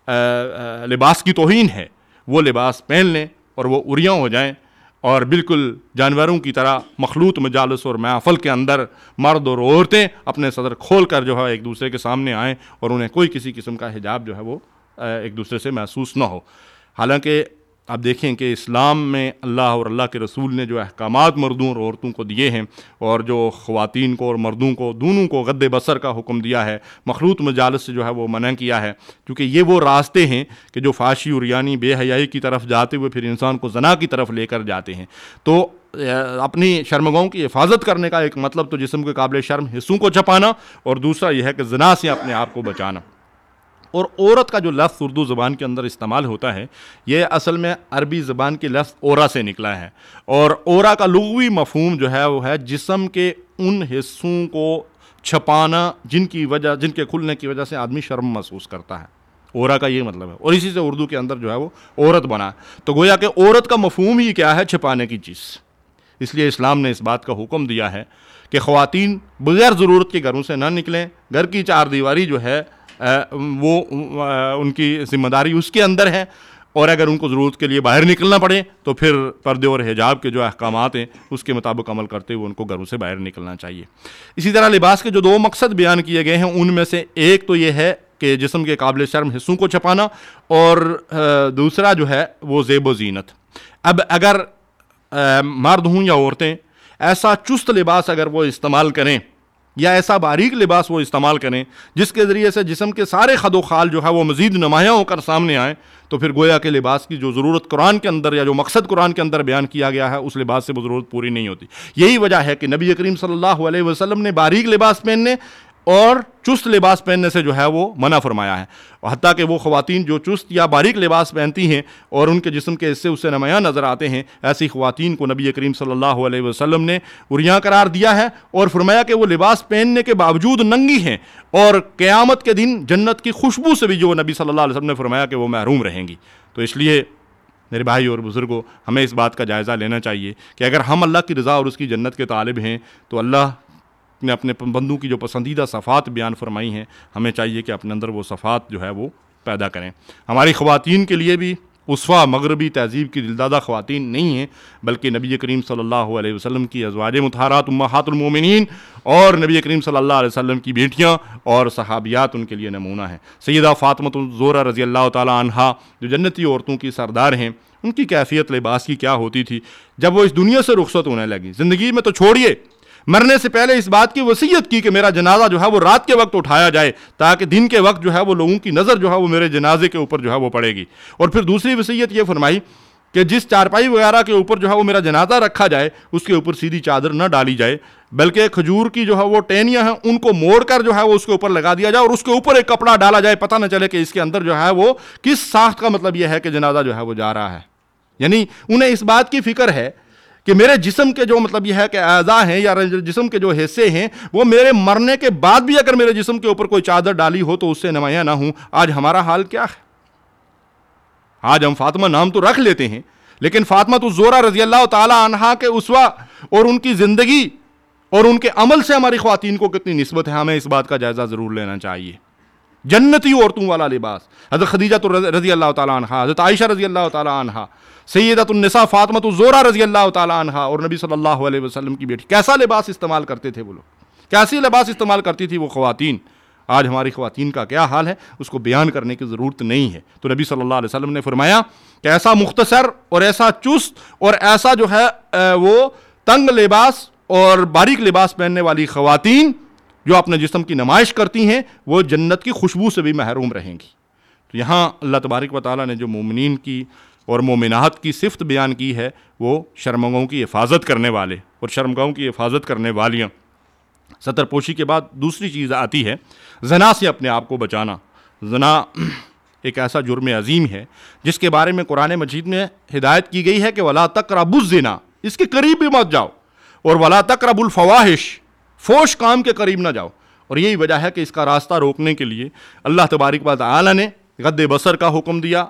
لباس کی توہین ہے، وہ لباس پہن لیں اور وہ عریاں ہو جائیں اور بالکل جانوروں کی طرح مخلوط مجالس اور محفل کے اندر مرد اور عورتیں اپنے صدر کھول کر جو ہے ایک دوسرے کے سامنے آئیں اور انہیں کوئی کسی قسم کا حجاب جو ہے وہ ایک دوسرے سے محسوس نہ ہو۔ حالانکہ آپ دیکھیں کہ اسلام میں اللہ اور اللہ کے رسول نے جو احکامات مردوں اور عورتوں کو دیے ہیں، اور جو خواتین کو اور مردوں کو دونوں کو غض بصر کا حکم دیا ہے، مخلوط مجالس سے جو ہے وہ منع کیا ہے، کیونکہ یہ وہ راستے ہیں کہ جو فحشی اور یعنی بے حیائی کی طرف جاتے ہوئے پھر انسان کو زنا کی طرف لے کر جاتے ہیں۔ تو اپنی شرمگاہوں کی حفاظت کرنے کا ایک مطلب تو جسم کے قابل شرم حصوں کو چھپانا، اور دوسرا یہ ہے کہ زنا سے اپنے آپ کو بچانا۔ اور عورت کا جو لفظ اردو زبان کے اندر استعمال ہوتا ہے، یہ اصل میں عربی زبان کے لفظ اورا سے نکلا ہے، اور اورا کا لغوی مفہوم جو ہے وہ ہے جسم کے ان حصوں کو چھپانا جن کی وجہ جن کے کھلنے کی وجہ سے آدمی شرم محسوس کرتا ہے۔ اورا کا یہ مطلب ہے، اور اسی سے اردو کے اندر جو ہے وہ عورت بنا ہے۔ تو گویا کہ عورت کا مفہوم ہی کیا ہے؟ چھپانے کی چیز۔ اس لیے اسلام نے اس بات کا حکم دیا ہے کہ خواتین بغیر ضرورت کے گھروں سے نہ نکلیں، گھر کی چار دیواری جو ہے وہ ان کی ذمہ داری اس کے اندر ہے، اور اگر ان کو ضرورت کے لیے باہر نکلنا پڑے تو پھر پردے اور حجاب کے جو احکامات ہیں اس کے مطابق عمل کرتے ہوئے ان کو گھروں سے باہر نکلنا چاہیے۔ اسی طرح لباس کے جو دو مقصد بیان کیے گئے ہیں، ان میں سے ایک تو یہ ہے کہ جسم کے قابل شرم حصوں کو چھپانا، اور دوسرا جو ہے وہ زیب و زینت۔ اب اگر مرد ہوں یا عورتیں ایسا چست لباس اگر وہ استعمال کریں یا ایسا باریک لباس وہ استعمال کریں جس کے ذریعے سے جسم کے سارے خد و خال جو ہے وہ مزید نمایاں ہو کر سامنے آئیں، تو پھر گویا کہ لباس کی جو ضرورت قرآن کے اندر یا جو مقصد قرآن کے اندر بیان کیا گیا ہے اس لباس سے وہ ضرورت پوری نہیں ہوتی۔ یہی وجہ ہے کہ نبی کریم صلی اللہ علیہ وسلم نے باریک لباس پہننے اور چست لباس پہننے سے جو ہے وہ منع فرمایا ہے، حتیٰ کہ وہ خواتین جو چست یا باریک لباس پہنتی ہیں اور ان کے جسم کے حصے اس سے نمایاں نظر آتے ہیں، ایسی خواتین کو نبی کریم صلی اللہ علیہ وسلم نے عریاں قرار دیا ہے، اور فرمایا کہ وہ لباس پہننے کے باوجود ننگی ہیں، اور قیامت کے دن جنت کی خوشبو سے بھی جو نبی صلی اللہ علیہ وسلم نے فرمایا کہ وہ محروم رہیں گی۔ تو اس لیے میرے بھائی اور بزرگوں، ہمیں اس بات کا جائزہ لینا چاہیے کہ اگر ہم اللہ کی رضا اور اس کی جنت کے طالب ہیں تو اللہ نے اپنے بندوں کی جو پسندیدہ صفات بیان فرمائی ہیں، ہمیں چاہیے کہ اپنے اندر وہ صفات جو ہے وہ پیدا کریں۔ ہماری خواتین کے لیے بھی اسوہ مغربی تہذیب کی دلدادہ خواتین نہیں ہیں، بلکہ نبی کریم صلی اللہ علیہ وسلم کی ازواج مطہرات امہات المومنین اور نبی کریم صلی اللہ علیہ وسلم کی بیٹیاں اور صحابیات ان کے لیے نمونہ ہیں۔ سیدہ فاطمہ الزہرا رضی اللہ تعالی عنہا جو جنتی عورتوں کی سردار ہیں، ان کی کیفیت لباس کی کیا ہوتی تھی جب وہ اس دنیا سے رخصت ہونے لگی؟ زندگی میں تو چھوڑیے، مرنے سے پہلے اس بات کی وصیت کی کہ میرا جنازہ جو ہے وہ رات کے وقت اٹھایا جائے تاکہ دن کے وقت جو ہے وہ لوگوں کی نظر جو ہے وہ میرے جنازے کے اوپر جو ہے وہ پڑے گی۔ اور پھر دوسری وصیت یہ فرمائی کہ جس چارپائی وغیرہ کے اوپر جو ہے وہ میرا جنازہ رکھا جائے اس کے اوپر سیدھی چادر نہ ڈالی جائے، بلکہ کھجور کی جو ہے وہ ٹہنیاں ہیں ان کو موڑ کر جو ہے وہ اس کے اوپر لگا دیا جائے اور اس کے اوپر ایک کپڑا ڈالا جائے، پتہ نہ چلے کہ اس کے اندر جو ہے وہ کس ساخت کا مطلب یہ ہے کہ جنازہ جو ہے وہ جا رہا ہے۔ یعنی انہیں اس بات کی فکر ہے کہ میرے جسم کے جو مطلب یہ ہے کہ اعضاء ہیں یا جسم کے جو حصے ہیں وہ میرے مرنے کے بعد بھی اگر میرے جسم کے اوپر کوئی چادر ڈالی ہو تو اس سے نمایاں نہ ہوں۔ آج ہمارا حال کیا ہے؟ آج ہم فاطمہ نام تو رکھ لیتے ہیں، لیکن فاطمہ الزہرا رضی اللہ تعالی عنہا کے اسوہ اور ان کی زندگی اور ان کے عمل سے ہماری خواتین کو کتنی نسبت ہے، ہمیں اس بات کا جائزہ ضرور لینا چاہیے۔ جنتی عورتوں والا لباس، حضرت خدیجہ رضی اللہ تعالی عنہا، حضرت عائشہ رضی اللہ تعالی عنہا، سیدۃ النساء فاطمہ الزہرا رضی اللہ تعالی عنہا اور نبی صلی اللہ علیہ وسلم کی بیٹی، کیسا لباس استعمال کرتے تھے وہ لوگ، کیسی لباس استعمال کرتی تھی وہ خواتین۔ آج ہماری خواتین کا کیا حال ہے اس کو بیان کرنے کی ضرورت نہیں ہے۔ تو نبی صلی اللہ علیہ وسلم نے فرمایا کہ ایسا مختصر اور ایسا چست اور ایسا جو ہے وہ تنگ لباس اور باریک لباس پہننے والی خواتین جو اپنے جسم کی نمائش کرتی ہیں وہ جنت کی خوشبو سے بھی محروم رہیں گی۔ تو یہاں اللہ تبارک و تعالیٰ نے جو مومنین کی اور مومنات کی صفت بیان کی ہے وہ شرمگاہوں کی حفاظت کرنے والے اور شرمگاہوں کی حفاظت کرنے والیاں۔ ستر پوشی کے بعد دوسری چیز آتی ہے زنا سے اپنے آپ کو بچانا۔ زنا ایک ایسا جرم عظیم ہے جس کے بارے میں قرآن مجید میں ہدایت کی گئی ہے کہ وَلَا تَقْرَبُوا الزِّنَا، اس کے قریب بھی مت جاؤ، اور وَلَا تَقْرَبُوا الْفَوَاحِشَ، فوش کام کے قریب نہ جاؤ۔ اور یہی وجہ ہے کہ اس کا راستہ روکنے کے لیے اللہ تبارک و تعالی نے غض بصر کا حکم دیا،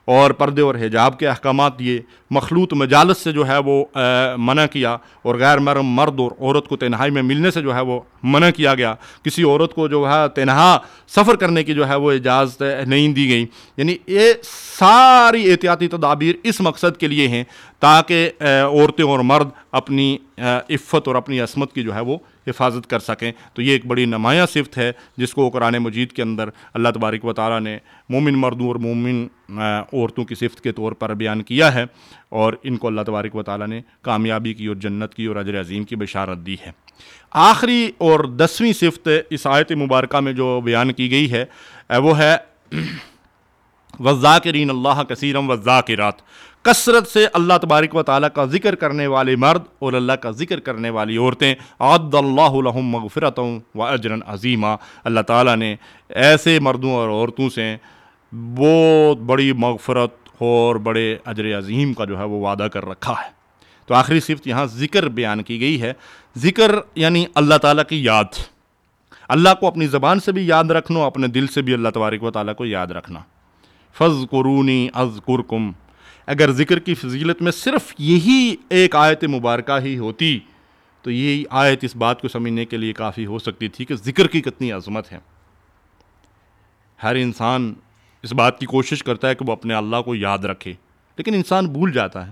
اور پردے اور حجاب کے احکامات دیے، مخلوط مجالس سے جو ہے وہ منع کیا، اور غیر محرم مرد اور عورت کو تنہائی میں ملنے سے جو ہے وہ منع کیا گیا، کسی عورت کو جو ہے تنہا سفر کرنے کی جو ہے وہ اجازت نہیں دی گئی۔ یعنی یہ ساری احتیاطی تدابیر اس مقصد کے لیے ہیں تاکہ عورتیں اور مرد اپنی عفت اور اپنی عصمت کی جو ہے وہ حفاظت کر سکیں۔ تو یہ ایک بڑی نمایاں صفت ہے جس کو قرآن مجید کے اندر اللہ تبارک و تعالیٰ نے مومن مردوں اور مومن عورتوں کی صفت کے طور پر بیان کیا ہے، اور ان کو اللہ تبارک و تعالیٰ نے کامیابی کی اور جنت کی اور اجر عظیم کی بشارت دی ہے۔ آخری اور دسویں صفت اس آیت مبارکہ میں جو بیان کی گئی ہے وہ ہے وَالذَّاكِرِينَ اللَّهَ كَثِيرًا وَالذَّاكِرَاتِ، کثرت سے اللہ تبارک و تعالیٰ کا ذکر کرنے والے مرد اور اللہ کا ذکر کرنے والی عورتیں، اعد اللہ لہم مغفرۃ واجرا عظیما، اللہ تعالیٰ نے ایسے مردوں اور عورتوں سے بہت بڑی مغفرت اور بڑے اجر عظیم کا جو ہے وہ وعدہ کر رکھا ہے۔ تو آخری صفت یہاں ذکر بیان کی گئی ہے۔ ذکر یعنی اللہ تعالیٰ کی یاد، اللہ کو اپنی زبان سے بھی یاد رکھنا، اپنے دل سے بھی اللہ تبارک و تعالیٰ کو یاد رکھنا۔ فاذکرونی اذکرکم، اگر ذکر کی فضیلت میں صرف یہی ایک آیت مبارکہ ہی ہوتی تو یہی آیت اس بات کو سمجھنے کے لیے کافی ہو سکتی تھی کہ ذکر کی کتنی عظمت ہے۔ ہر انسان اس بات کی کوشش کرتا ہے کہ وہ اپنے اللہ کو یاد رکھے، لیکن انسان بھول جاتا ہے۔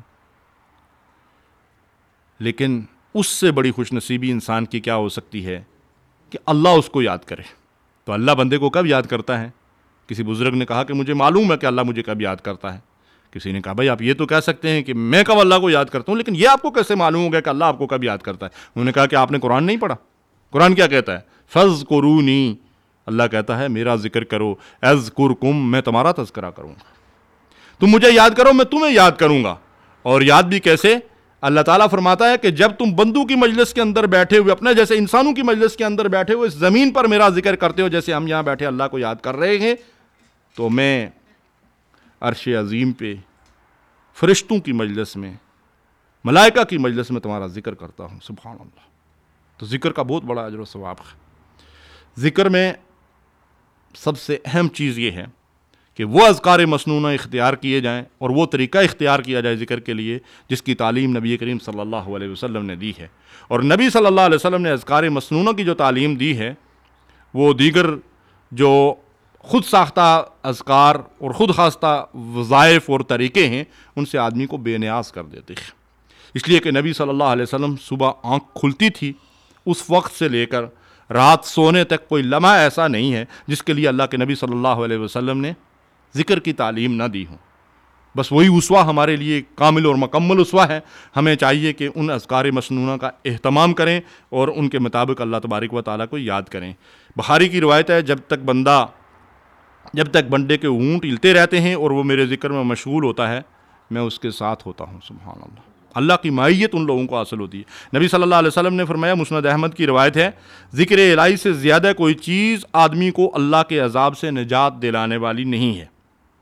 لیکن اس سے بڑی خوش نصیبی انسان کی کیا ہو سکتی ہے کہ اللہ اس کو یاد کرے۔ تو اللہ بندے کو کب یاد کرتا ہے؟ کسی بزرگ نے کہا کہ مجھے معلوم ہے کہ اللہ مجھے کب یاد کرتا ہے۔ کسی نے کہا بھائی آپ یہ تو کہہ سکتے ہیں کہ میں کب اللہ کو یاد کرتا ہوں، لیکن یہ آپ کو کیسے معلوم ہو گیا کہ اللہ آپ کو کب یاد کرتا ہے؟ انہوں نے کہا کہ آپ نے قرآن نہیں پڑھا۔ قرآن کیا کہتا ہے؟ فاذکرونی، اللہ کہتا ہے میرا ذکر کرو، اذکرکم، میں تمہارا تذکرہ کروں گا۔ تم مجھے یاد کرو، میں تمہیں یاد کروں گا۔ اور یاد بھی کیسے؟ اللہ تعالیٰ فرماتا ہے کہ جب تم بندوں کی مجلس کے اندر بیٹھے ہوئے، اپنے جیسے انسانوں کی مجلس کے اندر بیٹھے ہوئے اس زمین پر میرا ذکر کرتے ہو، جیسے ہم یہاں بیٹھے اللہ کو یاد کر رہے ہیں، تو میں عرش عظیم پہ فرشتوں کی مجلس میں، ملائکہ کی مجلس میں تمہارا ذکر کرتا ہوں۔ سبحان اللہ۔ تو ذکر کا بہت بڑا اجر و ثواب ہے۔ ذکر میں سب سے اہم چیز یہ ہے کہ وہ اذکار مسنونہ اختیار کیے جائیں اور وہ طریقہ اختیار کیا جائے ذکر کے لیے جس کی تعلیم نبی کریم صلی اللہ علیہ وسلم نے دی ہے۔ اور نبی صلی اللہ علیہ وسلم نے اذکار مسنونہ کی جو تعلیم دی ہے وہ دیگر جو خود ساختہ اذکار اور خود خواستہ وظائف اور طریقے ہیں ان سے آدمی کو بے نیاز کر دیتے ہیں۔ اس لیے کہ نبی صلی اللہ علیہ وسلم صبح آنکھ کھلتی تھی اس وقت سے لے کر رات سونے تک کوئی لمحہ ایسا نہیں ہے جس کے لیے اللہ کے نبی صلی اللہ علیہ وسلم نے ذکر کی تعلیم نہ دی ہو۔ بس وہی اسوہ ہمارے لیے کامل اور مکمل اسوہ ہے۔ ہمیں چاہیے کہ ان اذکار مسنونہ کا اہتمام کریں اور ان کے مطابق اللہ تبارک و تعالیٰ کو یاد کریں۔ بخاری کی روایت ہے جب تک بندہ جب تک بندے کے اونٹ ہلتے رہتے ہیں اور وہ میرے ذکر میں مشغول ہوتا ہے میں اس کے ساتھ ہوتا ہوں۔ سبحان اللہ۔ اللہ کی معیت ان لوگوں کو حاصل ہوتی ہے۔ نبی صلی اللہ علیہ وسلم نے فرمایا، مسند احمد کی روایت ہے، ذکر الہی سے زیادہ کوئی چیز آدمی کو اللہ کے عذاب سے نجات دلانے والی نہیں ہے۔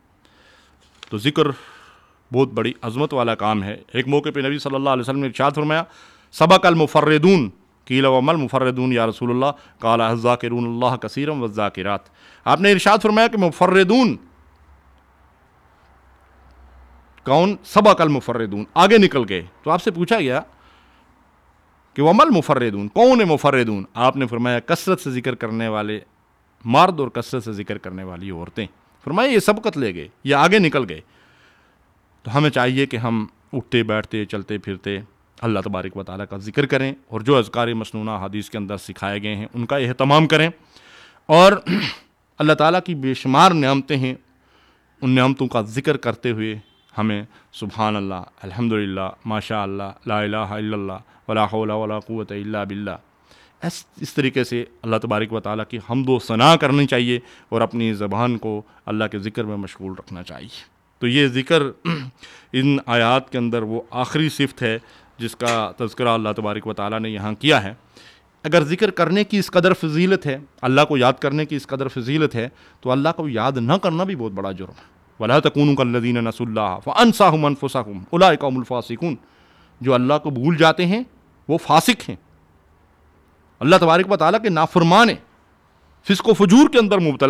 تو ذکر بہت بڑی عظمت والا کام ہے۔ ایک موقع پہ نبی صلی اللہ علیہ وسلم نے ارشاد فرمایا، سبق المفردون، قیل وما المفردون یا رسول اللہ، قال الذاکرون اللہ کثیرا والذاکرات۔ آپ نے ارشاد فرمایا کہ مفردون کون؟ سبق المفردون، آگے نکل گئے۔ تو آپ سے پوچھا گیا کہ وما المفردون، کون ہے مفردون؟ آپ نے فرمایا کثرت سے ذکر کرنے والے مرد اور کثرت سے ذکر کرنے والی عورتیں۔ فرمایا یہ سبقت لے گئے، یہ آگے نکل گئے۔ تو ہمیں چاہیے کہ ہم اٹھتے بیٹھتے چلتے پھرتے اللہ تبارک و تعالیٰ کا ذکر کریں اور جو اذکار مسنونہ حدیث کے اندر سکھائے گئے ہیں ان کا اہتمام کریں، اور اللہ تعالیٰ کی بے شمار نعمتیں ہیں، ان نعمتوں کا ذکر کرتے ہوئے ہمیں سبحان اللہ، الحمدللہ، ماشاء اللہ، لا الہ الا اللہ، ولا حول ولا قوت الا باللہ، اس اس طریقے سے اللہ تبارک و تعالیٰ کی حمد و ثنا کرنی چاہیے اور اپنی زبان کو اللہ کے ذکر میں مشغول رکھنا چاہیے۔ تو یہ ذکر ان آیات کے اندر وہ آخری صفت ہے جس کا تذکرہ اللہ تبارک و تعالیٰ نے یہاں کیا ہے۔ اگر ذکر کرنے کی اس قدر فضیلت ہے، اللہ کو یاد کرنے کی اس قدر فضیلت ہے، تو اللہ کو یاد نہ کرنا بھی بہت بڑا جرم ہے۔ وَلَا تَكُونُوا كَالَّذِينَ نَسُوا اللَّهَ فَأَنسَاهُمْ أَنفُسَهُمْ أُولَٰئِكَ هُمُ الْفَاسِقُونَ۔ جو اللہ کو بھول جاتے ہیں وہ فاسق ہیں، اللہ تبارک و تعالیٰ کے نافرمان ہیں، فسق و فجور کے اندر مبتلا ہیں۔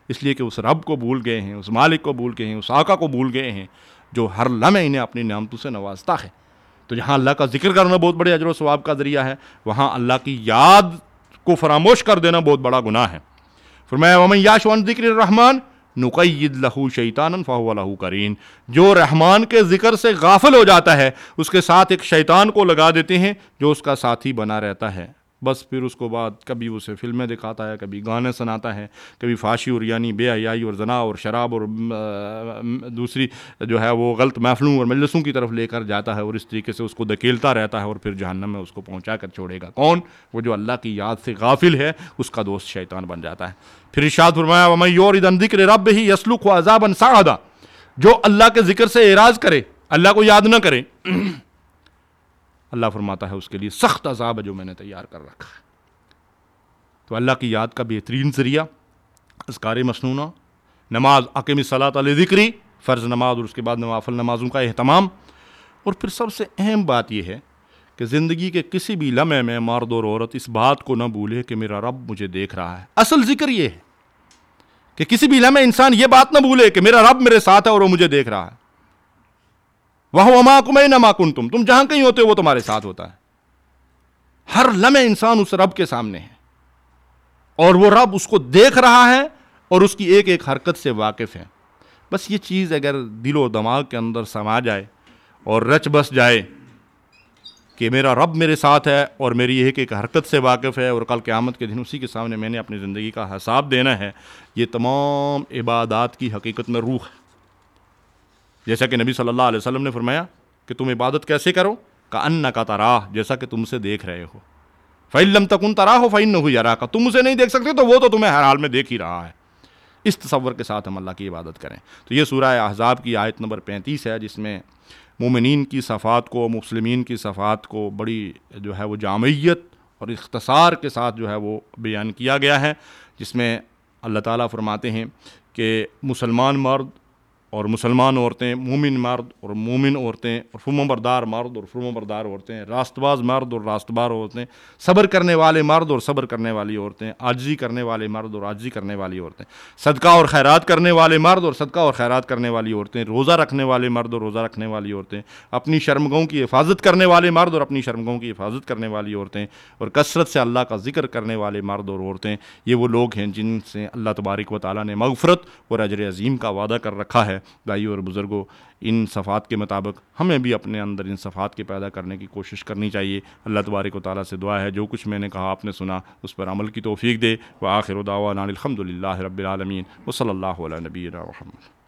اس لیے کہ اس رب کو بھول گئے ہیں، اس مالک کو بھول گئے ہیں، اس آقا کو بھول گئے ہیں جو ہر لمحے انہیں اپنی نعمتوں سے نوازتا ہے۔ تو جہاں اللہ کا ذکر کرنا بہت بڑے اجر و ثواب کا ذریعہ ہے، وہاں اللہ کی یاد کو فراموش کر دینا بہت بڑا گناہ ہے۔ فرمایا وَمَن يَعْشُ عَن ذِكْرِ الرَّحْمَٰنِ نُقَيِّضْ لَهُ شَيْطَانًا فَهُوَ لَهُ قَرِينٌ، جو رحمان کے ذکر سے غافل ہو جاتا ہے اس کے ساتھ ایک شیطان کو لگا دیتے ہیں جو اس کا ساتھی بنا رہتا ہے۔ بس پھر اس کو بعد کبھی اسے فلمیں دکھاتا ہے، کبھی گانے سناتا ہے، کبھی فحشی اور یعنی بے حیائی اور زنا اور شراب اور دوسری جو ہے وہ غلط محفلوں اور مجلسوں کی طرف لے کر جاتا ہے، اور اس طریقے سے اس کو دھکیلتا رہتا ہے، اور پھر جہنم میں اس کو پہنچا کر چھوڑے گا۔ کون؟ وہ جو اللہ کی یاد سے غافل ہے، اس کا دوست شیطان بن جاتا ہے۔ پھر ارشاد فرمایا وَمَن يُعْرِضْ عَن ذِكْرِ رَبِّهِ يَسْلُكْهُ عَذَابًا صَعَدًا، جو اللہ کے ذکر سے اعراض کرے، اللہ کو یاد نہ کرے، اللہ فرماتا ہے اس کے لیے سخت عذاب ہے جو میں نے تیار کر رکھا ہے۔ تو اللہ کی یاد کا بہترین ذریعہ اذکار مسنونہ، نماز اقیم الصلاۃ لذکری، فرض نماز اور اس کے بعد نوافل نمازوں کا اہتمام، اور پھر سب سے اہم بات یہ ہے کہ زندگی کے کسی بھی لمحے میں مرد اور عورت اس بات کو نہ بھولے کہ میرا رب مجھے دیکھ رہا ہے۔ اصل ذکر یہ ہے کہ کسی بھی لمحے انسان یہ بات نہ بھولے کہ میرا رب میرے ساتھ ہے اور وہ مجھے دیکھ رہا ہے۔ وَهُوَ مَعَكُمْ أَيْنَمَا كُنتُمْ، تم جہاں کہیں ہوتے ہو وہ تمہارے ساتھ ہوتا ہے۔ ہر لمحے انسان اس رب کے سامنے ہے، اور وہ رب اس کو دیکھ رہا ہے اور اس کی ایک ایک حرکت سے واقف ہے۔ بس یہ چیز اگر دل و دماغ کے اندر سما جائے اور رچ بس جائے کہ میرا رب میرے ساتھ ہے اور میری ایک ایک حرکت سے واقف ہے، اور کل قیامت کے دن اسی کے سامنے میں نے اپنی زندگی کا حساب دینا ہے، یہ تمام عبادات کی حقیقت میں روح ہے۔ جیسا کہ نبی صلی اللہ علیہ وسلم نے فرمایا کہ تم عبادت کیسے کرو، کأنک تراہ، جیسا کہ تم اسے دیکھ رہے ہو۔ فَإِن لَمْ تَكُنْ تَرَاهُ فَإِنَّهُ يَرَاكَ، تم اسے نہیں دیکھ سکتے تو وہ تو تمہیں ہر حال میں دیکھ ہی رہا ہے۔ اس تصور کے ساتھ ہم اللہ کی عبادت کریں۔ تو یہ سورہ احزاب کی آیت نمبر پینتیس ہے، جس میں مومنین کی صفات کو، مسلمین کی صفات کو بڑی جو ہے وہ جامعیت اور اختصار کے ساتھ جو ہے وہ بیان کیا گیا ہے، جس میں اللہ تعالیٰ فرماتے ہیں کہ مسلمان مرد اور مسلمان عورتیں، مومن مرد اور مومن عورتیں، اور فرما بردار مرد اور فرما بردار عورتیں، راست باز مرد اور راست باز عورتیں، صبر کرنے والے مرد اور صبر کرنے والی عورتیں، عاجزی کرنے والے مرد اور عاجزی کرنے والی عورتیں، صدقہ اور خیرات کرنے والے مرد اور صدقہ اور خیرات کرنے والی عورتیں، روزہ رکھنے والے مرد اور روزہ رکھنے والی عورتیں، اپنی شرمگاہوں کی حفاظت کرنے والے مرد اور اپنی شرمگاہوں کی حفاظت کرنے والی عورتیں، اور کثرت سے اللہ کا ذکر کرنے والے مرد اور عورتیں، یہ وہ لوگ ہیں جن سے اللہ تبارک و تعالیٰ نے مغفرت اور اجر عظیم کا وعدہ کر رکھا ہے۔ بھائیو اور بزرگوں، ان صفات کے مطابق ہمیں بھی اپنے اندر ان صفات کے پیدا کرنے کی کوشش کرنی چاہیے۔ اللہ تبارک و تعالیٰ سے دعا ہے جو کچھ میں نے کہا آپ نے سنا اس پر عمل کی توفیق دے۔ وآخر دعوانا الحمد للہ رب العالمین، وصلی اللہ علی نبینا محمد۔